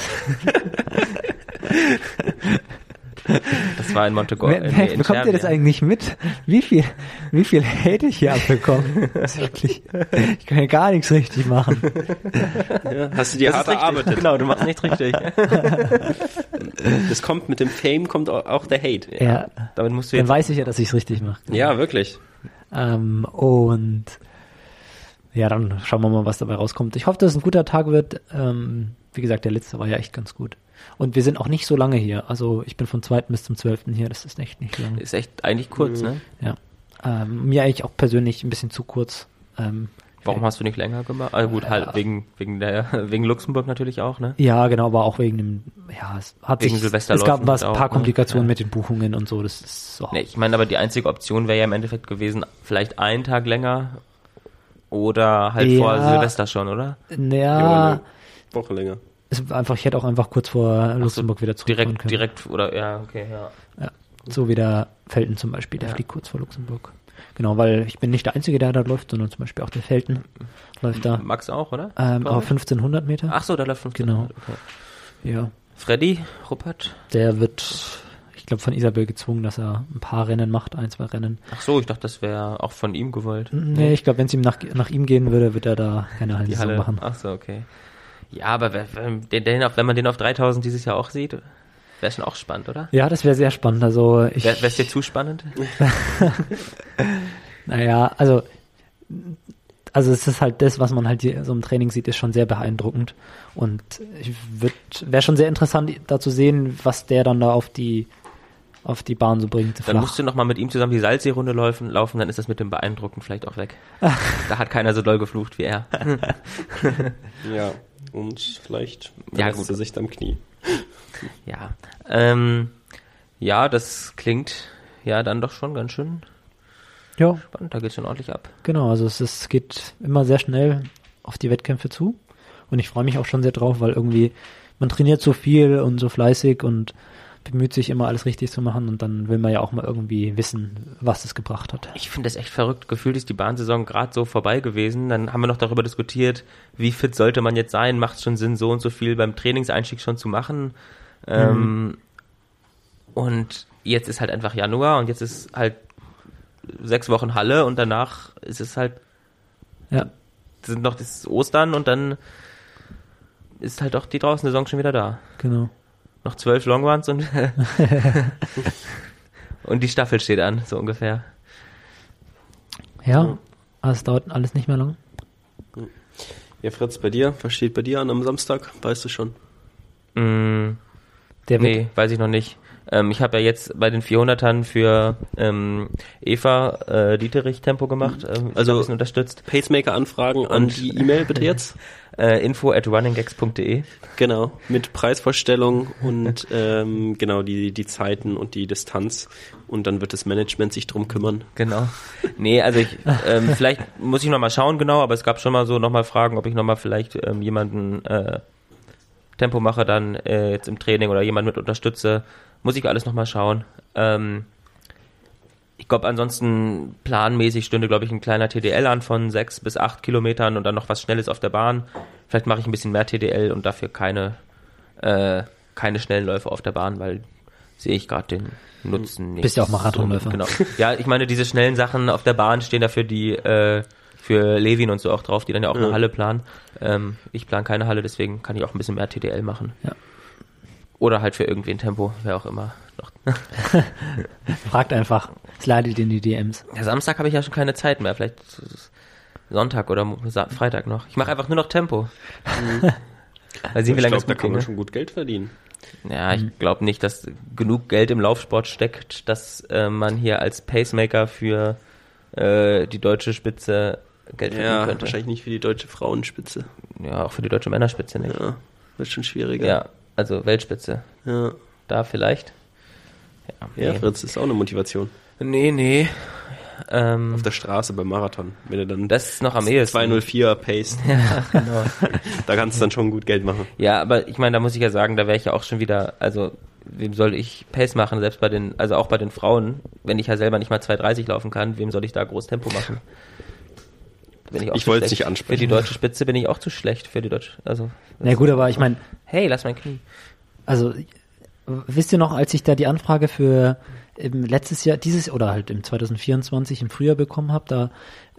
Das war in Montego. Bekommt ihr das eigentlich mit? Wie viel Hate ich hier abbekommen? Wirklich, ich kann ja gar nichts richtig machen. Ja, hast du dir hart erarbeitet. Genau, du machst nichts richtig. Das kommt mit dem Fame, kommt auch der Hate. Ja, damit musst du dann weiß ich ja, dass ich es richtig mache. Ja, wirklich. Und ja, dann schauen wir mal, was dabei rauskommt. Ich hoffe, dass es ein guter Tag wird. Wie gesagt, der letzte war ja echt ganz gut. Und wir sind auch nicht so lange hier. Also ich bin von 2. bis zum 12. hier. Das ist echt nicht lange. Ist echt eigentlich kurz, ne? Ja. Mir eigentlich auch persönlich ein bisschen zu kurz. Warum hast du nicht länger gemacht? Also gut, halt wegen Luxemburg natürlich auch, ne? Ja, genau, aber auch wegen dem, es gab ein paar Komplikationen mit den Buchungen und so. Das ist so. Nee, ich meine, aber die einzige Option wäre ja im Endeffekt gewesen, vielleicht einen Tag länger oder halt vor Silvester schon, oder? Ja. Eine Woche länger. Ich hätte auch einfach kurz vor Luxemburg wieder zurückfahren können. Direkt, oder, ja, okay, ja. Ja, so wie der Felten zum Beispiel, der fliegt kurz vor Luxemburg. Genau, weil ich bin nicht der Einzige, der da läuft, sondern zum Beispiel auch der Felten läuft da. Max auch, oder? Aber 1500 Meter. Ach so, der läuft 1500. Genau. Okay. Ja. Freddy Ruppert? Der wird, ich glaube, von Isabel gezwungen, dass er ein paar Rennen macht, 1, 2 Rennen. Ach so, ich dachte, das wäre auch von ihm gewollt. Nee, ich glaube, wenn es ihm nach ihm gehen würde, wird er da keine Halle machen. Ach so, okay. Ja, aber wenn man den auf 3000 dieses Jahr auch sieht, wäre schon auch spannend, oder? Ja, das wäre sehr spannend. Also wäre es dir zu spannend? Naja, also es ist halt das, was man halt hier so im Training sieht, ist schon sehr beeindruckend. Und wäre schon sehr interessant, da zu sehen, was der dann da auf die Bahn so bringt. Dann musst du noch mal mit ihm zusammen die Salzseerunde laufen, dann ist das mit dem Beeindrucken vielleicht auch weg. Da hat keiner so doll geflucht wie er. Ja, und vielleicht verletzt er sich am Knie. Ja, ja, das klingt ja dann doch schon ganz schön spannend, da geht's schon ordentlich ab. Genau, also es geht immer sehr schnell auf die Wettkämpfe zu und ich freue mich auch schon sehr drauf, weil irgendwie man trainiert so viel und so fleißig und bemüht sich immer alles richtig zu machen und dann will man ja auch mal irgendwie wissen, was es gebracht hat. Ich finde das echt verrückt. Gefühlt ist die Bahnsaison gerade so vorbei gewesen. Dann haben wir noch darüber diskutiert, wie fit sollte man jetzt sein? Macht es schon Sinn, so und so viel beim Trainingseinstieg schon zu machen? Und jetzt ist halt einfach Januar und jetzt ist halt 6 Wochen Halle und danach ist es halt sind noch das Ostern und dann ist halt auch die Draußen-Saison schon wieder da. Genau. Noch 12 Longruns und und die Staffel steht an, so ungefähr. Ja, aber es dauert alles nicht mehr lang. Ja, Fritz, bei dir? Was steht bei dir an am Samstag? Weißt du schon? Nee, weiß ich noch nicht. Ich habe ja jetzt bei den 400ern für Eva Dieterich Tempo gemacht, also ein bisschen unterstützt. Pacemaker-Anfragen an die E-Mail bitte jetzt. info@runninggags.de. Genau, mit Preisvorstellung und genau die Zeiten und die Distanz. Und dann wird das Management sich drum kümmern. Genau. Nee, also vielleicht muss ich nochmal schauen, genau, aber es gab schon mal so nochmal Fragen, ob ich nochmal vielleicht jemanden Tempo mache dann jetzt im Training oder jemanden mit unterstütze. Muss ich alles nochmal schauen. Ich glaube, ansonsten planmäßig stünde, glaube ich, ein kleiner TDL an von 6 bis 8 Kilometern und dann noch was Schnelles auf der Bahn. Vielleicht mache ich ein bisschen mehr TDL und dafür keine schnellen Läufe auf der Bahn, weil sehe ich gerade den Nutzen nicht. Bist ja auch Marathonläufer. Genau. Ja, ich meine, diese schnellen Sachen auf der Bahn stehen dafür für Levin und so auch drauf, die dann ja auch eine Halle planen. Ich plane keine Halle, deswegen kann ich auch ein bisschen mehr TDL machen. Ja. Oder halt für irgendwen Tempo, wer auch immer. Noch. Fragt einfach, slidet in die DMs. Ja, Samstag habe ich ja schon keine Zeit mehr, vielleicht Sonntag oder Freitag noch. Ich mache einfach nur noch Tempo. Weil sehen, wie lange ich glaube, da kann man schon gut Geld verdienen. Ja, ich glaube nicht, dass genug Geld im Laufsport steckt, dass man hier als Pacemaker für die deutsche Spitze Geld verdienen könnte. Wahrscheinlich nicht für die deutsche Frauenspitze. Ja, auch für die deutsche Männerspitze nicht. Ja, wird schon schwieriger. Ja, also Weltspitze. Ja. Da vielleicht. Ja, Fritz, ist auch eine Motivation. Nee. Auf der Straße beim Marathon, wenn du dann das ist noch am ehesten. 2:04 paced. Ja, genau. Da kannst du dann schon gut Geld machen. Ja, aber ich meine, da muss ich ja sagen, da wäre ich ja auch schon wieder, also wem soll ich Pace machen, selbst auch bei den Frauen, wenn ich ja selber nicht mal 2:30 laufen kann, wem soll ich da groß Tempo machen? Da bin ich wollte es nicht ansprechen. Für die deutsche Spitze bin ich auch zu schlecht, für die deutsche, also. Na gut, aber ich meine. Hey, lass mein Knie. Also, wisst ihr noch, als ich da die Anfrage für letztes Jahr, oder halt im 2024 im Frühjahr bekommen habe, da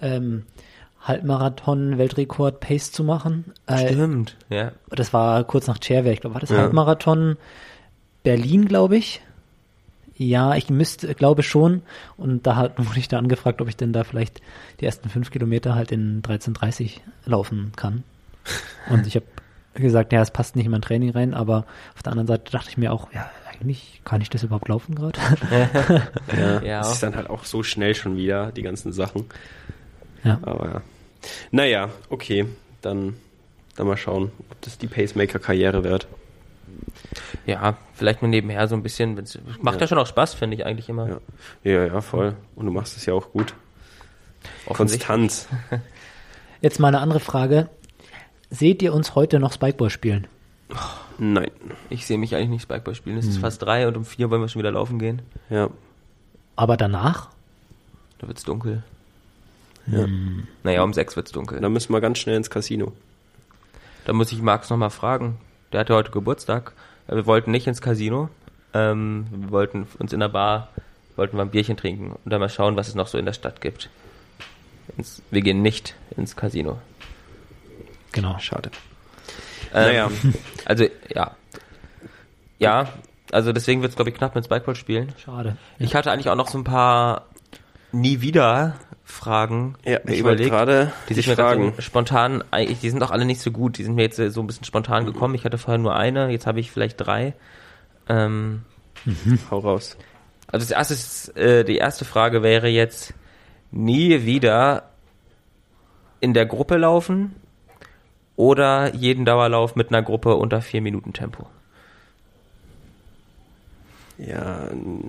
Halbmarathon Weltrekord Pace zu machen. Stimmt, ja. Das war kurz nach Cherweg, ich glaube, war das Halbmarathon Berlin, glaube ich. Ja, ich glaube schon. Und da wurde ich da angefragt, ob ich denn da vielleicht die ersten 5 Kilometer halt in 13:30 laufen kann. Und ich habe gesagt, ja, es passt nicht in mein Training rein, aber auf der anderen Seite dachte ich mir auch, ja, eigentlich kann ich das überhaupt laufen gerade. Ja, das ist dann halt auch so schnell schon wieder, die ganzen Sachen. Ja. Aber ja. Naja, okay, dann mal schauen, ob das die Pacemaker-Karriere wird. Ja, vielleicht nur nebenher so ein bisschen. Macht ja schon auch Spaß, finde ich eigentlich immer. Ja, voll. Und du machst es ja auch gut. Konstanz. Jetzt mal eine andere Frage. Seht ihr uns heute noch Spikeball spielen? Nein. Ich sehe mich eigentlich nicht Spikeball spielen. Es ist fast 3 und um 4 wollen wir schon wieder laufen gehen. Ja. Aber danach? Da wird's dunkel. Ja. Naja, um 6 wird's dunkel. Dann müssen wir ganz schnell ins Casino. Da muss ich Max nochmal fragen. Der hatte heute Geburtstag. Wir wollten nicht ins Casino. Wir wollten uns in der Bar, ein Bierchen trinken und dann mal schauen, was es noch so in der Stadt gibt. Wir gehen nicht ins Casino. Genau. Schade. Naja. Also, ja. Ja, also deswegen wird es, glaube ich, knapp mit Spikeball spielen. Schade. Ich hatte eigentlich auch noch so ein paar Nie-Wieder-Fragen ich wollte gerade die Fragen spontan, eigentlich, die sind auch alle nicht so gut. Die sind mir jetzt so ein bisschen spontan gekommen. Ich hatte vorher nur eine, jetzt habe ich vielleicht 3. Hau raus. Also die erste Frage wäre jetzt, nie wieder in der Gruppe laufen oder jeden Dauerlauf mit einer Gruppe unter 4 Minuten Tempo? Ja.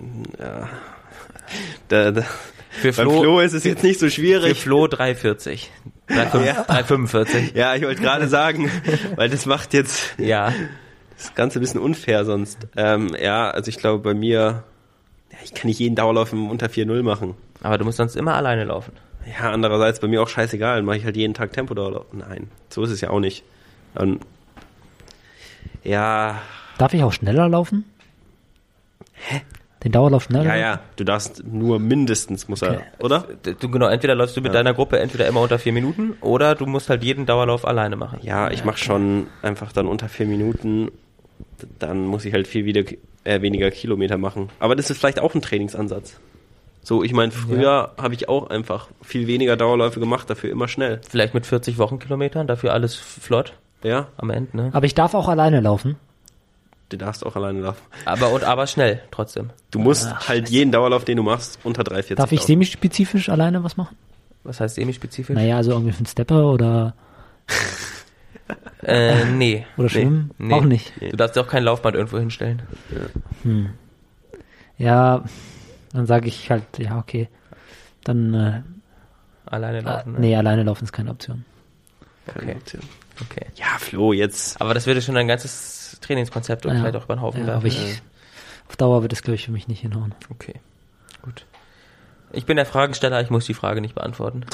Für beim Flo ist es jetzt nicht so schwierig. Für Flo 3,40. 3,45. Ja, ich wollte gerade sagen, weil das macht jetzt das Ganze ein bisschen unfair sonst. Also ich glaube bei mir, ich kann nicht jeden Dauerlauf unter 4:0 machen. Aber du musst sonst immer alleine laufen. Ja, andererseits bei mir auch scheißegal, dann mache ich halt jeden Tag Tempodauerlauf. Nein, so ist es ja auch nicht. Darf ich auch schneller laufen? Hä? Den Dauerlauf schneller? Ja, du darfst nur mindestens, oder? Genau, entweder läufst du mit deiner Gruppe entweder immer unter 4 Minuten oder du musst halt jeden Dauerlauf alleine machen. Ja, ich mache schon einfach dann unter 4 Minuten, dann muss ich halt viel weniger Kilometer machen. Aber das ist vielleicht auch ein Trainingsansatz. So, ich meine, früher habe ich auch einfach viel weniger Dauerläufe gemacht, dafür immer schnell. Vielleicht mit 40 Wochenkilometern, dafür alles flott. Ja. Am Ende, ne? Aber ich darf auch alleine laufen. Den darfst du auch alleine laufen. Aber schnell, trotzdem. Du musst halt jeden Dauerlauf, den du machst, unter 3,40 Darf ich laufen. semi-spezifisch alleine was machen? Was heißt semi-spezifisch? Naja, also irgendwie für einen Stepper oder Nee. Oder schwimmen? Nee. Auch nicht. Du darfst dir auch kein Laufband irgendwo hinstellen. Ja, dann sage ich halt, ja, okay. Dann, Alleine laufen. nee, alleine laufen ist keine Option. Okay. Okay. Ja, Flo, jetzt. Aber das würde schon ein ganzes Trainingskonzept und vielleicht auch über den Haufen ja, aber auf Dauer wird das, glaube ich, für mich nicht hinhauen. Okay, gut. Ich bin der Fragensteller, ich muss die Frage nicht beantworten.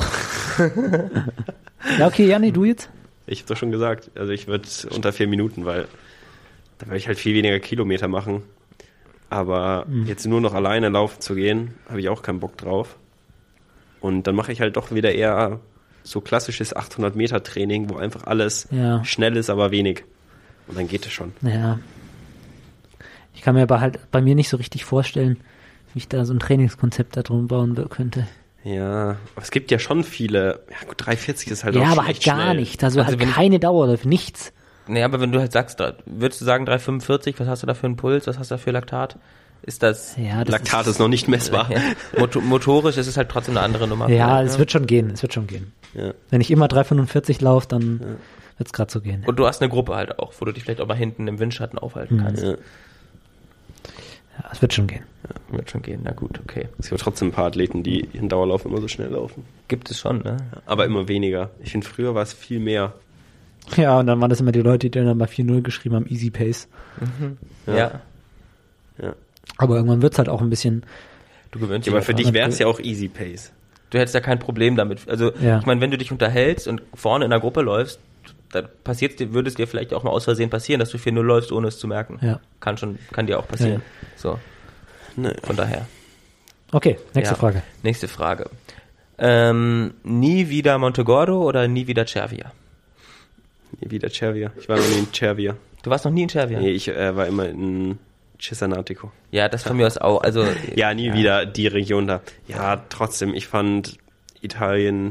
Ja, okay, Janni, du jetzt? Ich habe doch schon gesagt, also ich würde unter 4 Minuten, weil da würde ich halt viel weniger Kilometer machen. Aber jetzt nur noch alleine laufen zu gehen, habe ich auch keinen Bock drauf. Und dann mache ich halt doch wieder eher so klassisches 800-Meter-Training, wo einfach alles schnell ist, aber wenig. Und dann geht es schon. Ja. Ich kann mir aber halt bei mir nicht so richtig vorstellen, wie ich da so ein Trainingskonzept da drum bauen könnte. Ja, aber es gibt ja schon viele. Ja gut, 3,40 ist halt auch Ja, schon aber halt echt gar schnell. nicht. Also halt wenn keine Dauerläufe, nichts. Nee, aber wenn du halt sagst, würdest du sagen 3,45, was hast du da für einen Puls, was hast du da für Laktat? Ist das... Ja, das Laktat ist noch nicht messbar. Ja, motorisch ist es halt trotzdem eine andere Nummer. Ja, vielleicht, es ne? wird schon gehen, es wird schon gehen. Ja. Wenn ich immer 3,45 laufe, dann wird's gerade so gehen. Und du hast eine Gruppe halt auch, wo du dich vielleicht auch mal hinten im Windschatten aufhalten kannst. Ja. Ja, es wird schon gehen. Wird schon gehen, na gut, okay. Es gibt trotzdem ein paar Athleten, die in Dauerlauf immer so schnell laufen. Gibt es schon, ne? Aber immer weniger. Ich finde, früher war es viel mehr. Ja, und dann waren das immer die Leute, die dann bei 4-0 geschrieben haben, Easy Pace. Ja. Ja. Aber irgendwann wird's halt auch ein bisschen, Du gewöhnst Ja, dich aber für daran. dich wäre es ja auch Easy Pace. Du hättest ja kein Problem damit. Also, Ja. ich meine, wenn du dich unterhältst und vorne in der Gruppe läufst, dann würde es dir vielleicht auch mal aus Versehen passieren, dass du 4-0 läufst, ohne es zu merken. ja. Kann dir auch passieren. So, Ne. von daher. Okay, nächste Ja. Frage. Nächste Frage. Nie wieder Montegordo oder nie wieder Cervia? Nie wieder Cervia. Ich war noch nie in Cervia. Du warst noch nie in Cervia? Nee, ich war immer in Cesenatico. Ja, das von mir aus auch. Also, Ja, nie wieder die Region da. Ja, trotzdem, ich fand Italien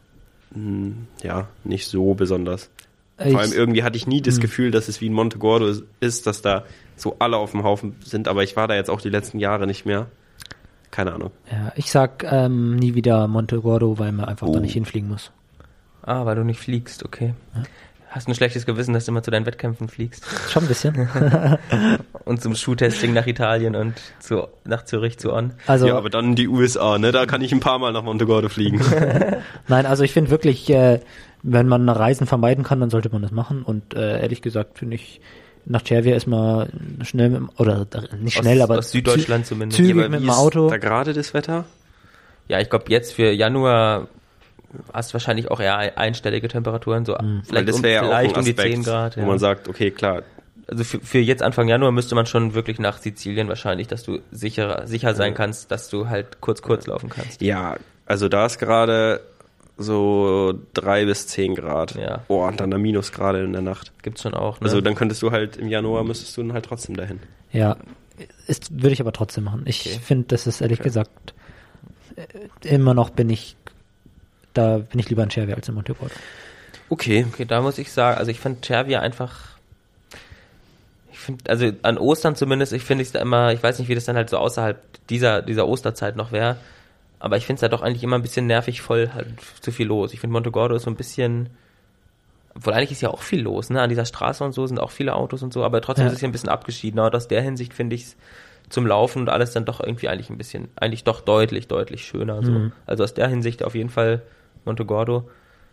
nicht so besonders. Vor allem irgendwie hatte ich nie das Gefühl, dass es wie in Montegordo ist, dass da so alle auf dem Haufen sind, aber ich war da jetzt auch die letzten Jahre nicht mehr. Keine Ahnung. Ja, ich sag nie wieder Montegordo, weil man einfach da nicht hinfliegen muss. weil du nicht fliegst, okay. Hast ein schlechtes Gewissen, dass du immer zu deinen Wettkämpfen fliegst Schon ein bisschen. und zum Schuhtesting nach Italien und nach Zürich zu On. Also, Ja, aber dann die USA, ne? Da kann ich ein paar Mal nach Montegordo fliegen. nein, also ich finde wirklich, wenn man Reisen vermeiden kann, dann sollte man das machen. Und ehrlich gesagt finde ich, nach Cervia ist man schnell nicht schnell, aber aus Süddeutschland zumindest. zügig Aber mit wie dem ist Auto. da gerade das Wetter? Ja, ich glaube jetzt für Januar hast du wahrscheinlich auch eher einstellige Temperaturen, so Weil vielleicht, das wäre ja auch ein vielleicht um die Aspekt, 10 Grad. wo Ja. man sagt, okay, klar, Also für jetzt Anfang Januar müsste man schon wirklich nach Sizilien wahrscheinlich, dass du sicher sein kannst, dass du halt kurz laufen kannst. ja, also da ist gerade so 3 bis 10 Grad. Ja. Oh, und dann da Minusgrade in der Nacht. Gibt's schon auch, ne? Also dann könntest du halt im Januar müsstest du dann halt trotzdem dahin. Ja, würde ich aber trotzdem machen. Ich finde, das ist ehrlich gesagt, immer noch bin ich lieber in Cervia als in Montegordo. Okay. Okay, da muss ich sagen, also ich fand Cervia einfach, also an Ostern zumindest, ich finde es da immer, ich weiß nicht, wie das dann halt so außerhalb dieser Osterzeit noch wäre, aber ich finde es da doch eigentlich immer ein bisschen nervig voll, halt zu viel los. Ich finde Montegordo ist so ein bisschen, obwohl eigentlich ist ja auch viel los, ne, an dieser Straße und so sind auch viele Autos und so, aber trotzdem ist es ja ein bisschen abgeschiedener und aus der Hinsicht finde ich es zum Laufen und alles dann doch irgendwie eigentlich doch deutlich schöner, so. Also aus der Hinsicht auf jeden Fall Montegordo.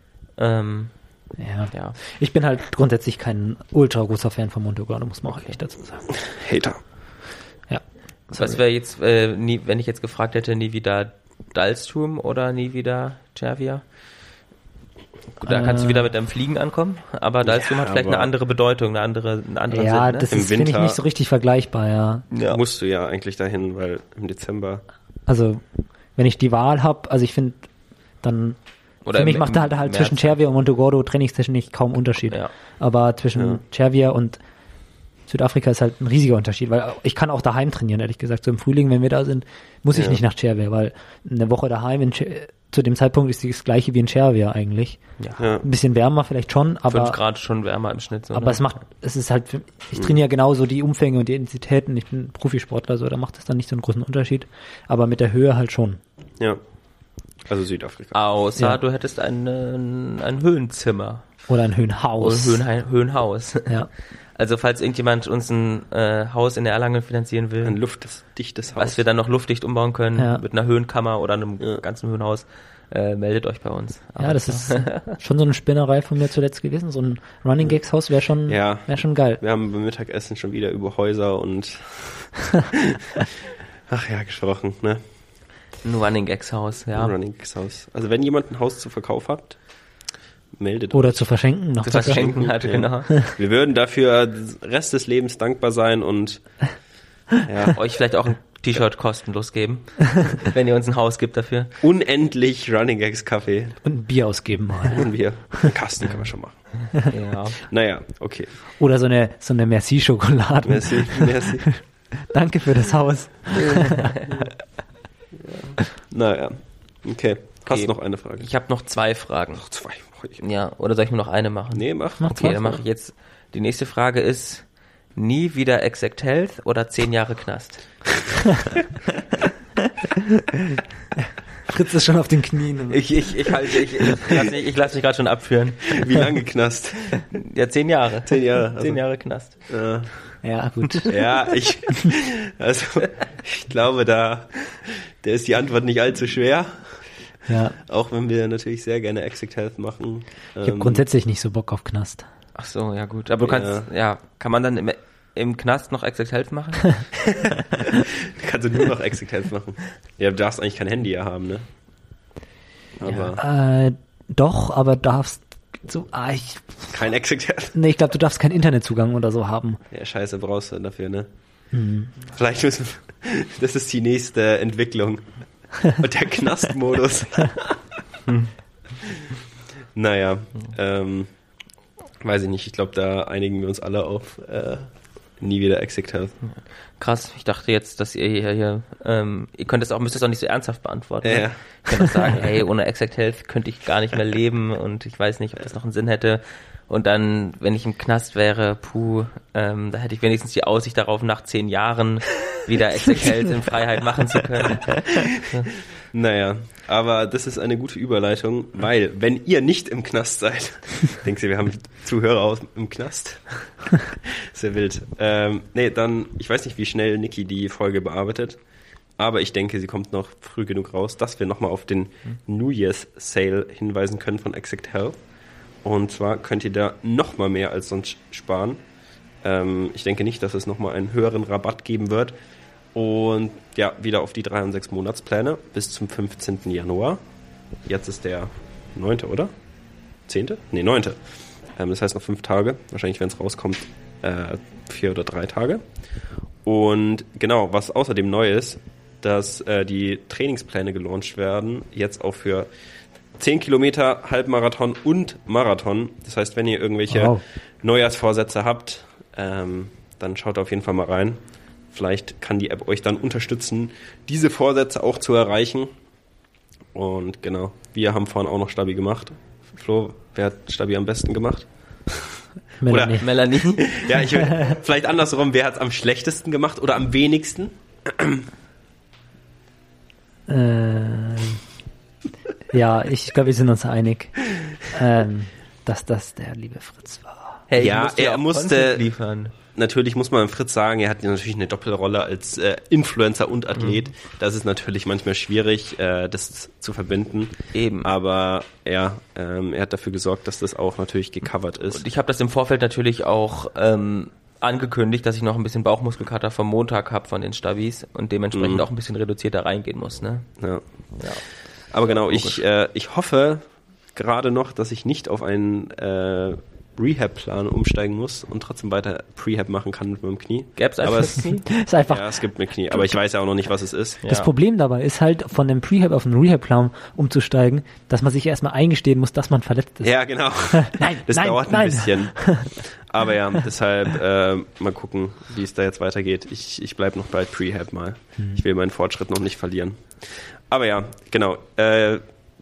Ja. Ich bin halt grundsätzlich kein ultra großer Fan von Montegordo, muss man auch nicht dazu sagen. Hater. Ja. Was wäre jetzt, wenn ich jetzt gefragt hätte, nie wieder Dalstrom oder nie wieder Cervia? Gut, da kannst du wieder mit deinem Fliegen ankommen, aber Dalstrom hat vielleicht eine andere Bedeutung, einen anderen Ja, Sinn, ne? das Im ist, finde ich, Winter- nicht so richtig vergleichbar, ja. Ja. Musst du ja eigentlich dahin, weil im Dezember. Also, wenn ich die Wahl habe, also ich finde, dann Oder für mich im- macht da halt im zwischen März. Cervia und Montegordo trainingstechnisch kaum Unterschied. Ja. Aber zwischen Cervia und Südafrika ist halt ein riesiger Unterschied, weil ich kann auch daheim trainieren, ehrlich gesagt. So im Frühling, wenn wir da sind, muss ich nicht nach Cervia, weil eine Woche daheim zu dem Zeitpunkt ist das gleiche wie in Scherwehr eigentlich. Ja. Ein bisschen wärmer vielleicht schon, aber 5 Grad schon wärmer im Schnitt. So, aber es ist halt, ich trainiere genauso die Umfänge und die Intensitäten. Ich bin Profisportler, so da macht es dann nicht so einen großen Unterschied. Aber mit der Höhe halt schon. Ja. Also Südafrika. Außer du hättest ein Höhenzimmer. Oder ein Höhenhaus. Oder Höhenhaus. Ja. Also falls irgendjemand uns ein Haus in der Erlangen finanzieren will, Ein luftdichtes Haus. was wir dann noch luftdicht umbauen können, Ja. mit einer Höhenkammer oder einem ganzen Höhenhaus, meldet euch bei uns. Ja, das ist schon so eine Spinnerei von mir zuletzt gewesen. So ein Running Gags Haus wäre schon geil. Wir haben beim Mittagessen schon wieder über Häuser und gesprochen, ne? Ein Running Gags Haus, ja. Ein Running Gags Haus. Also wenn jemand ein Haus zu Verkauf habt, meldet Oder zu verschenken. Noch Das Schenken hat, genau. Wir würden dafür den Rest des Lebens dankbar sein und Euch vielleicht auch ein T-Shirt kostenlos geben, wenn ihr uns ein Haus gibt dafür. unendlich Running Gags Kaffee Und ein Bier ausgeben mal. und wir. Einen Kasten können wir schon machen. Ja. Naja, okay. Oder so eine Merci-Schokolade. Merci. Danke für das Haus. Naja, okay. Hast Okay. du noch eine Frage? Ich habe noch 2 Fragen. Noch 2. Ja, oder soll ich nur noch eine machen? Nee, mach. Okay, dann mache ich jetzt. Die nächste Frage ist: Nie wieder Exact Health oder 10 Jahre Knast? Fritz ist schon auf den Knien. Ich lass mich gerade schon abführen. Wie lange Knast? Ja, 10 Jahre. 10 Jahre. Also, 10 Jahre Knast. Ja, gut. Ja, ich glaube, der ist die Antwort nicht allzu schwer. Ja. Auch wenn wir natürlich sehr gerne Exact Health machen. Ich habe grundsätzlich nicht so Bock auf Knast. Ach so, ja gut. Aber du kannst, kann man dann im Knast noch Exact Health machen? Kannst du nur noch Exact Health machen. Ja, du darfst eigentlich kein Handy ja haben, ne? Aber Doch, aber darfst so, kein Exact Health. nee, ich glaube, du darfst keinen Internetzugang oder so haben. Ja, scheiße, brauchst du dafür, ne? Vielleicht müssen wir, das ist die nächste Entwicklung. Und der Knastmodus. Naja, weiß ich nicht. Ich glaube, da einigen wir uns alle auf nie wieder Exact Health. Krass, ich dachte jetzt, dass ihr hier ihr müsst es auch nicht so ernsthaft beantworten. Ja, Ne? ja. Ihr könnt auch sagen, hey, ohne Exact Health könnte ich gar nicht mehr leben und ich weiß nicht, ob das noch einen Sinn hätte. Und dann, wenn ich im Knast wäre, da hätte ich wenigstens die Aussicht darauf, nach 10 Jahren wieder Exact Health in Freiheit machen zu können. Naja, aber das ist eine gute Überleitung, weil, wenn ihr nicht im Knast seid, denkst du, wir haben Zuhörer im Knast? Sehr wild. Nee, dann, ich weiß nicht, wie schnell Niki die Folge bearbeitet, aber ich denke, sie kommt noch früh genug raus, dass wir nochmal auf den New Year's Sale hinweisen können von Exact Health. Und zwar könnt ihr da nochmal mehr als sonst sparen. Ich denke nicht, dass es nochmal einen höheren Rabatt geben wird. Und ja, wieder auf die 3- und 6 Monatspläne bis zum 15. Januar. Jetzt ist der 9., oder? 10.? Nee, 9. Das heißt noch 5 Tage. Wahrscheinlich, wenn es rauskommt, 4 oder 3 Tage. Und genau, was außerdem neu ist, dass die Trainingspläne gelauncht werden. Jetzt auch für 10 Kilometer, Halbmarathon und Marathon. Das heißt, wenn ihr irgendwelche Neujahrsvorsätze habt, dann schaut auf jeden Fall mal rein. Vielleicht kann die App euch dann unterstützen, diese Vorsätze auch zu erreichen. Und genau, wir haben vorhin auch noch Stabi gemacht. Flo, wer hat Stabi am besten gemacht? Melanie. Ja, vielleicht andersrum, wer hat es am schlechtesten gemacht oder am wenigsten? Ja, ich glaube, wir sind uns einig, dass das der liebe Fritz war. Hey, Ja, er musste liefern. Natürlich muss man Fritz sagen, er hat natürlich eine Doppelrolle als Influencer und Athlet. Das ist natürlich manchmal schwierig, das zu verbinden. Eben. Aber ja, er hat dafür gesorgt, dass das auch natürlich gecovert ist. Und ich habe das im Vorfeld natürlich auch angekündigt, dass ich noch ein bisschen Bauchmuskelkater vom Montag habe von den Stabis und dementsprechend auch ein bisschen reduzierter reingehen muss. Ne? Ja. Aber genau, ich hoffe gerade noch, dass ich nicht auf einen Rehab-Plan umsteigen muss und trotzdem weiter Prehab machen kann mit meinem Knie. Gäb's einfach das Knie? Ist einfach, Ja, es gibt mir Knie, aber ich weiß ja auch noch nicht, was es ist. das Problem dabei ist halt, von dem Prehab auf den Rehab-Plan umzusteigen, dass man sich erstmal eingestehen muss, dass man verletzt ist. Ja, genau. Nein, Das nein, dauert ein nein. bisschen. Aber ja, deshalb mal gucken, wie es da jetzt weitergeht. Ich bleibe noch bei Prehab mal. Ich will meinen Fortschritt noch nicht verlieren. Aber ja, genau.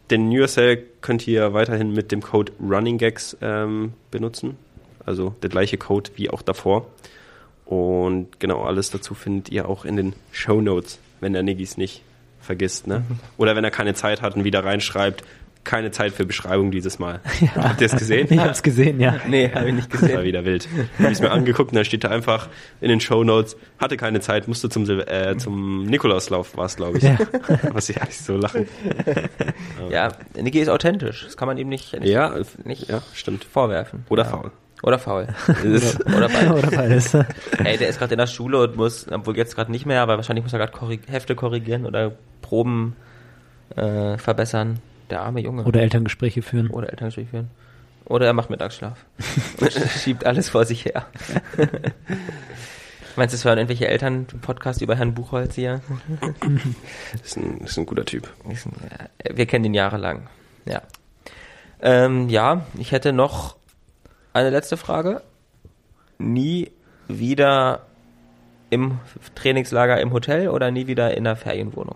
Den New Year Sale könnt ihr weiterhin mit dem Code RunningGags benutzen. Also der gleiche Code wie auch davor. Und genau, alles dazu findet ihr auch in den Shownotes, wenn der Nigis nicht vergisst. Ne? Oder wenn er keine Zeit hat und wieder reinschreibt, keine Zeit für Beschreibung dieses Mal. Ja. Habt ihr es gesehen? Ich hab's gesehen, ja. Nee, habe ich nicht Das gesehen. war wieder wild. Ich habe es mir angeguckt und da steht da einfach in den Shownotes, hatte keine Zeit, musste zum Nikolauslauf, war es, glaube ich. Ja. Was ich eigentlich so lachen. Ja, Niki ist authentisch. Das kann man ihm nicht Ja, nicht ja, stimmt. vorwerfen. Oder ja. faul. Oder faul. Oder beides. Oder beides. Ey, der ist gerade in der Schule und muss, obwohl jetzt gerade nicht mehr, aber wahrscheinlich muss er gerade Hefte korrigieren oder Proben verbessern. Der arme Junge. Oder Elterngespräche führen. Oder Elterngespräche führen. Oder er macht Mittagsschlaf. Und schiebt alles vor sich her. Meinst du, es hören irgendwelche Eltern einen Podcast über Herrn Buchholz hier? Ist ein guter Typ. Wir kennen ihn jahrelang. Ja. Ja, ich hätte noch eine letzte Frage. Nie wieder im Trainingslager im Hotel oder nie wieder in der Ferienwohnung?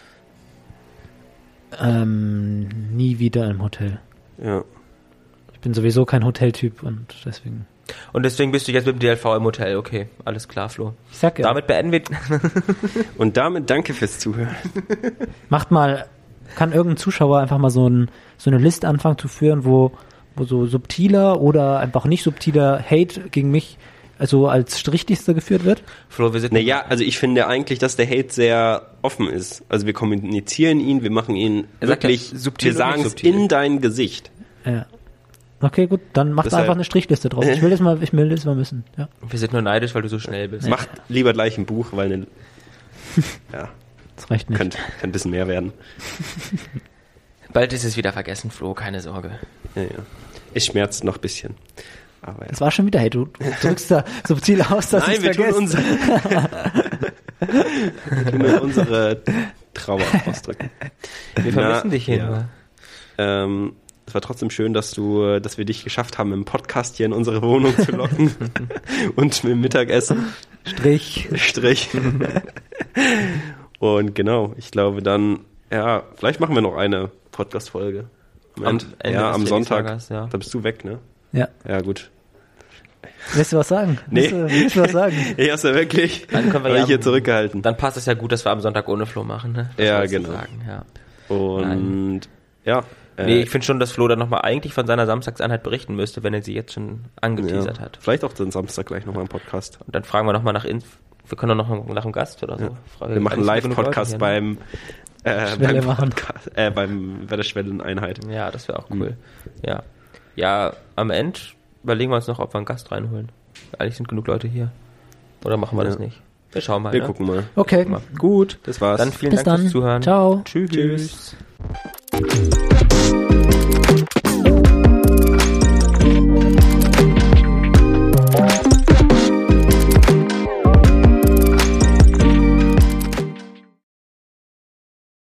Nie wieder im Hotel. Ja. Ich bin sowieso kein Hoteltyp und deswegen. Und deswegen bist du jetzt mit dem DLV im Hotel. Okay, alles klar, Flo. Ich sag ja. Damit beenden wir. Und damit danke fürs Zuhören. Kann irgendein Zuschauer einfach mal so eine Liste anfangen zu führen, wo so subtiler oder einfach nicht subtiler Hate gegen mich also als Strichliste geführt wird? Flo, wir sind. Naja, also ich finde eigentlich, dass der Hate sehr offen ist. Also wir kommunizieren ihn, wir machen ihn Er sagt wirklich, ja, subtil wir und sagen nicht es subtil. in dein Gesicht. Ja. Okay, gut, dann macht Deshalb- einfach eine Strichliste drauf. Ich will das mal wissen. Ja. Wir sind nur neidisch, weil du so schnell bist. Macht lieber gleich ein Buch, weil ja, Das reicht nicht. könnte ein bisschen mehr werden. Bald ist es wieder vergessen, Flo, keine Sorge. Ja. Es schmerzt noch ein bisschen. Aber ja. Das war schon wieder, hey, du drückst da subtil aus, dass Nein, ich wir vergesse. tun unsere Trauer ausdrücken. Wir vermissen dich hier ja. immer. Es war trotzdem schön, dass wir dich geschafft haben, im Podcast hier in unsere Wohnung zu locken und mit dem Mittagessen. Strich. Und genau, ich glaube dann, ja, vielleicht machen wir noch eine Podcast-Folge. Moment. Am Ende des Am Sonntag. Trainingslagers, ja. Da bist du weg, ne? Ja. Ja, gut. Willst du was sagen? Nee. Willst du was sagen? Ich hab's ja wirklich. Dann können wir Hab ja ich hier zurückgehalten. Dann passt es ja gut, dass wir am Sonntag ohne Flo machen, ne? Das Ja, wolltest du genau. Sagen, ja. Und ja. Nee, ich finde schon, dass Flo dann nochmal eigentlich von seiner Samstagseinheit berichten müsste, wenn er sie jetzt schon angeteasert hat. Vielleicht auch den Samstag gleich nochmal im Podcast. Und dann fragen wir nochmal wir können doch noch nach dem Gast oder so. Ja. Wir machen einen Live-Podcast beim Schwelle machen. bei der Schwelleneinheit. Ja, das wäre auch cool. Ja. Ja, am Ende überlegen wir uns noch, ob wir einen Gast reinholen. Eigentlich sind genug Leute hier. Oder machen wir das nicht? Wir schauen mal. Wir ne? gucken mal. Okay, Mal. Gut, das war's. Dann vielen bis Dank dann. fürs Zuhören. Ciao. Tschüss. Tschüss.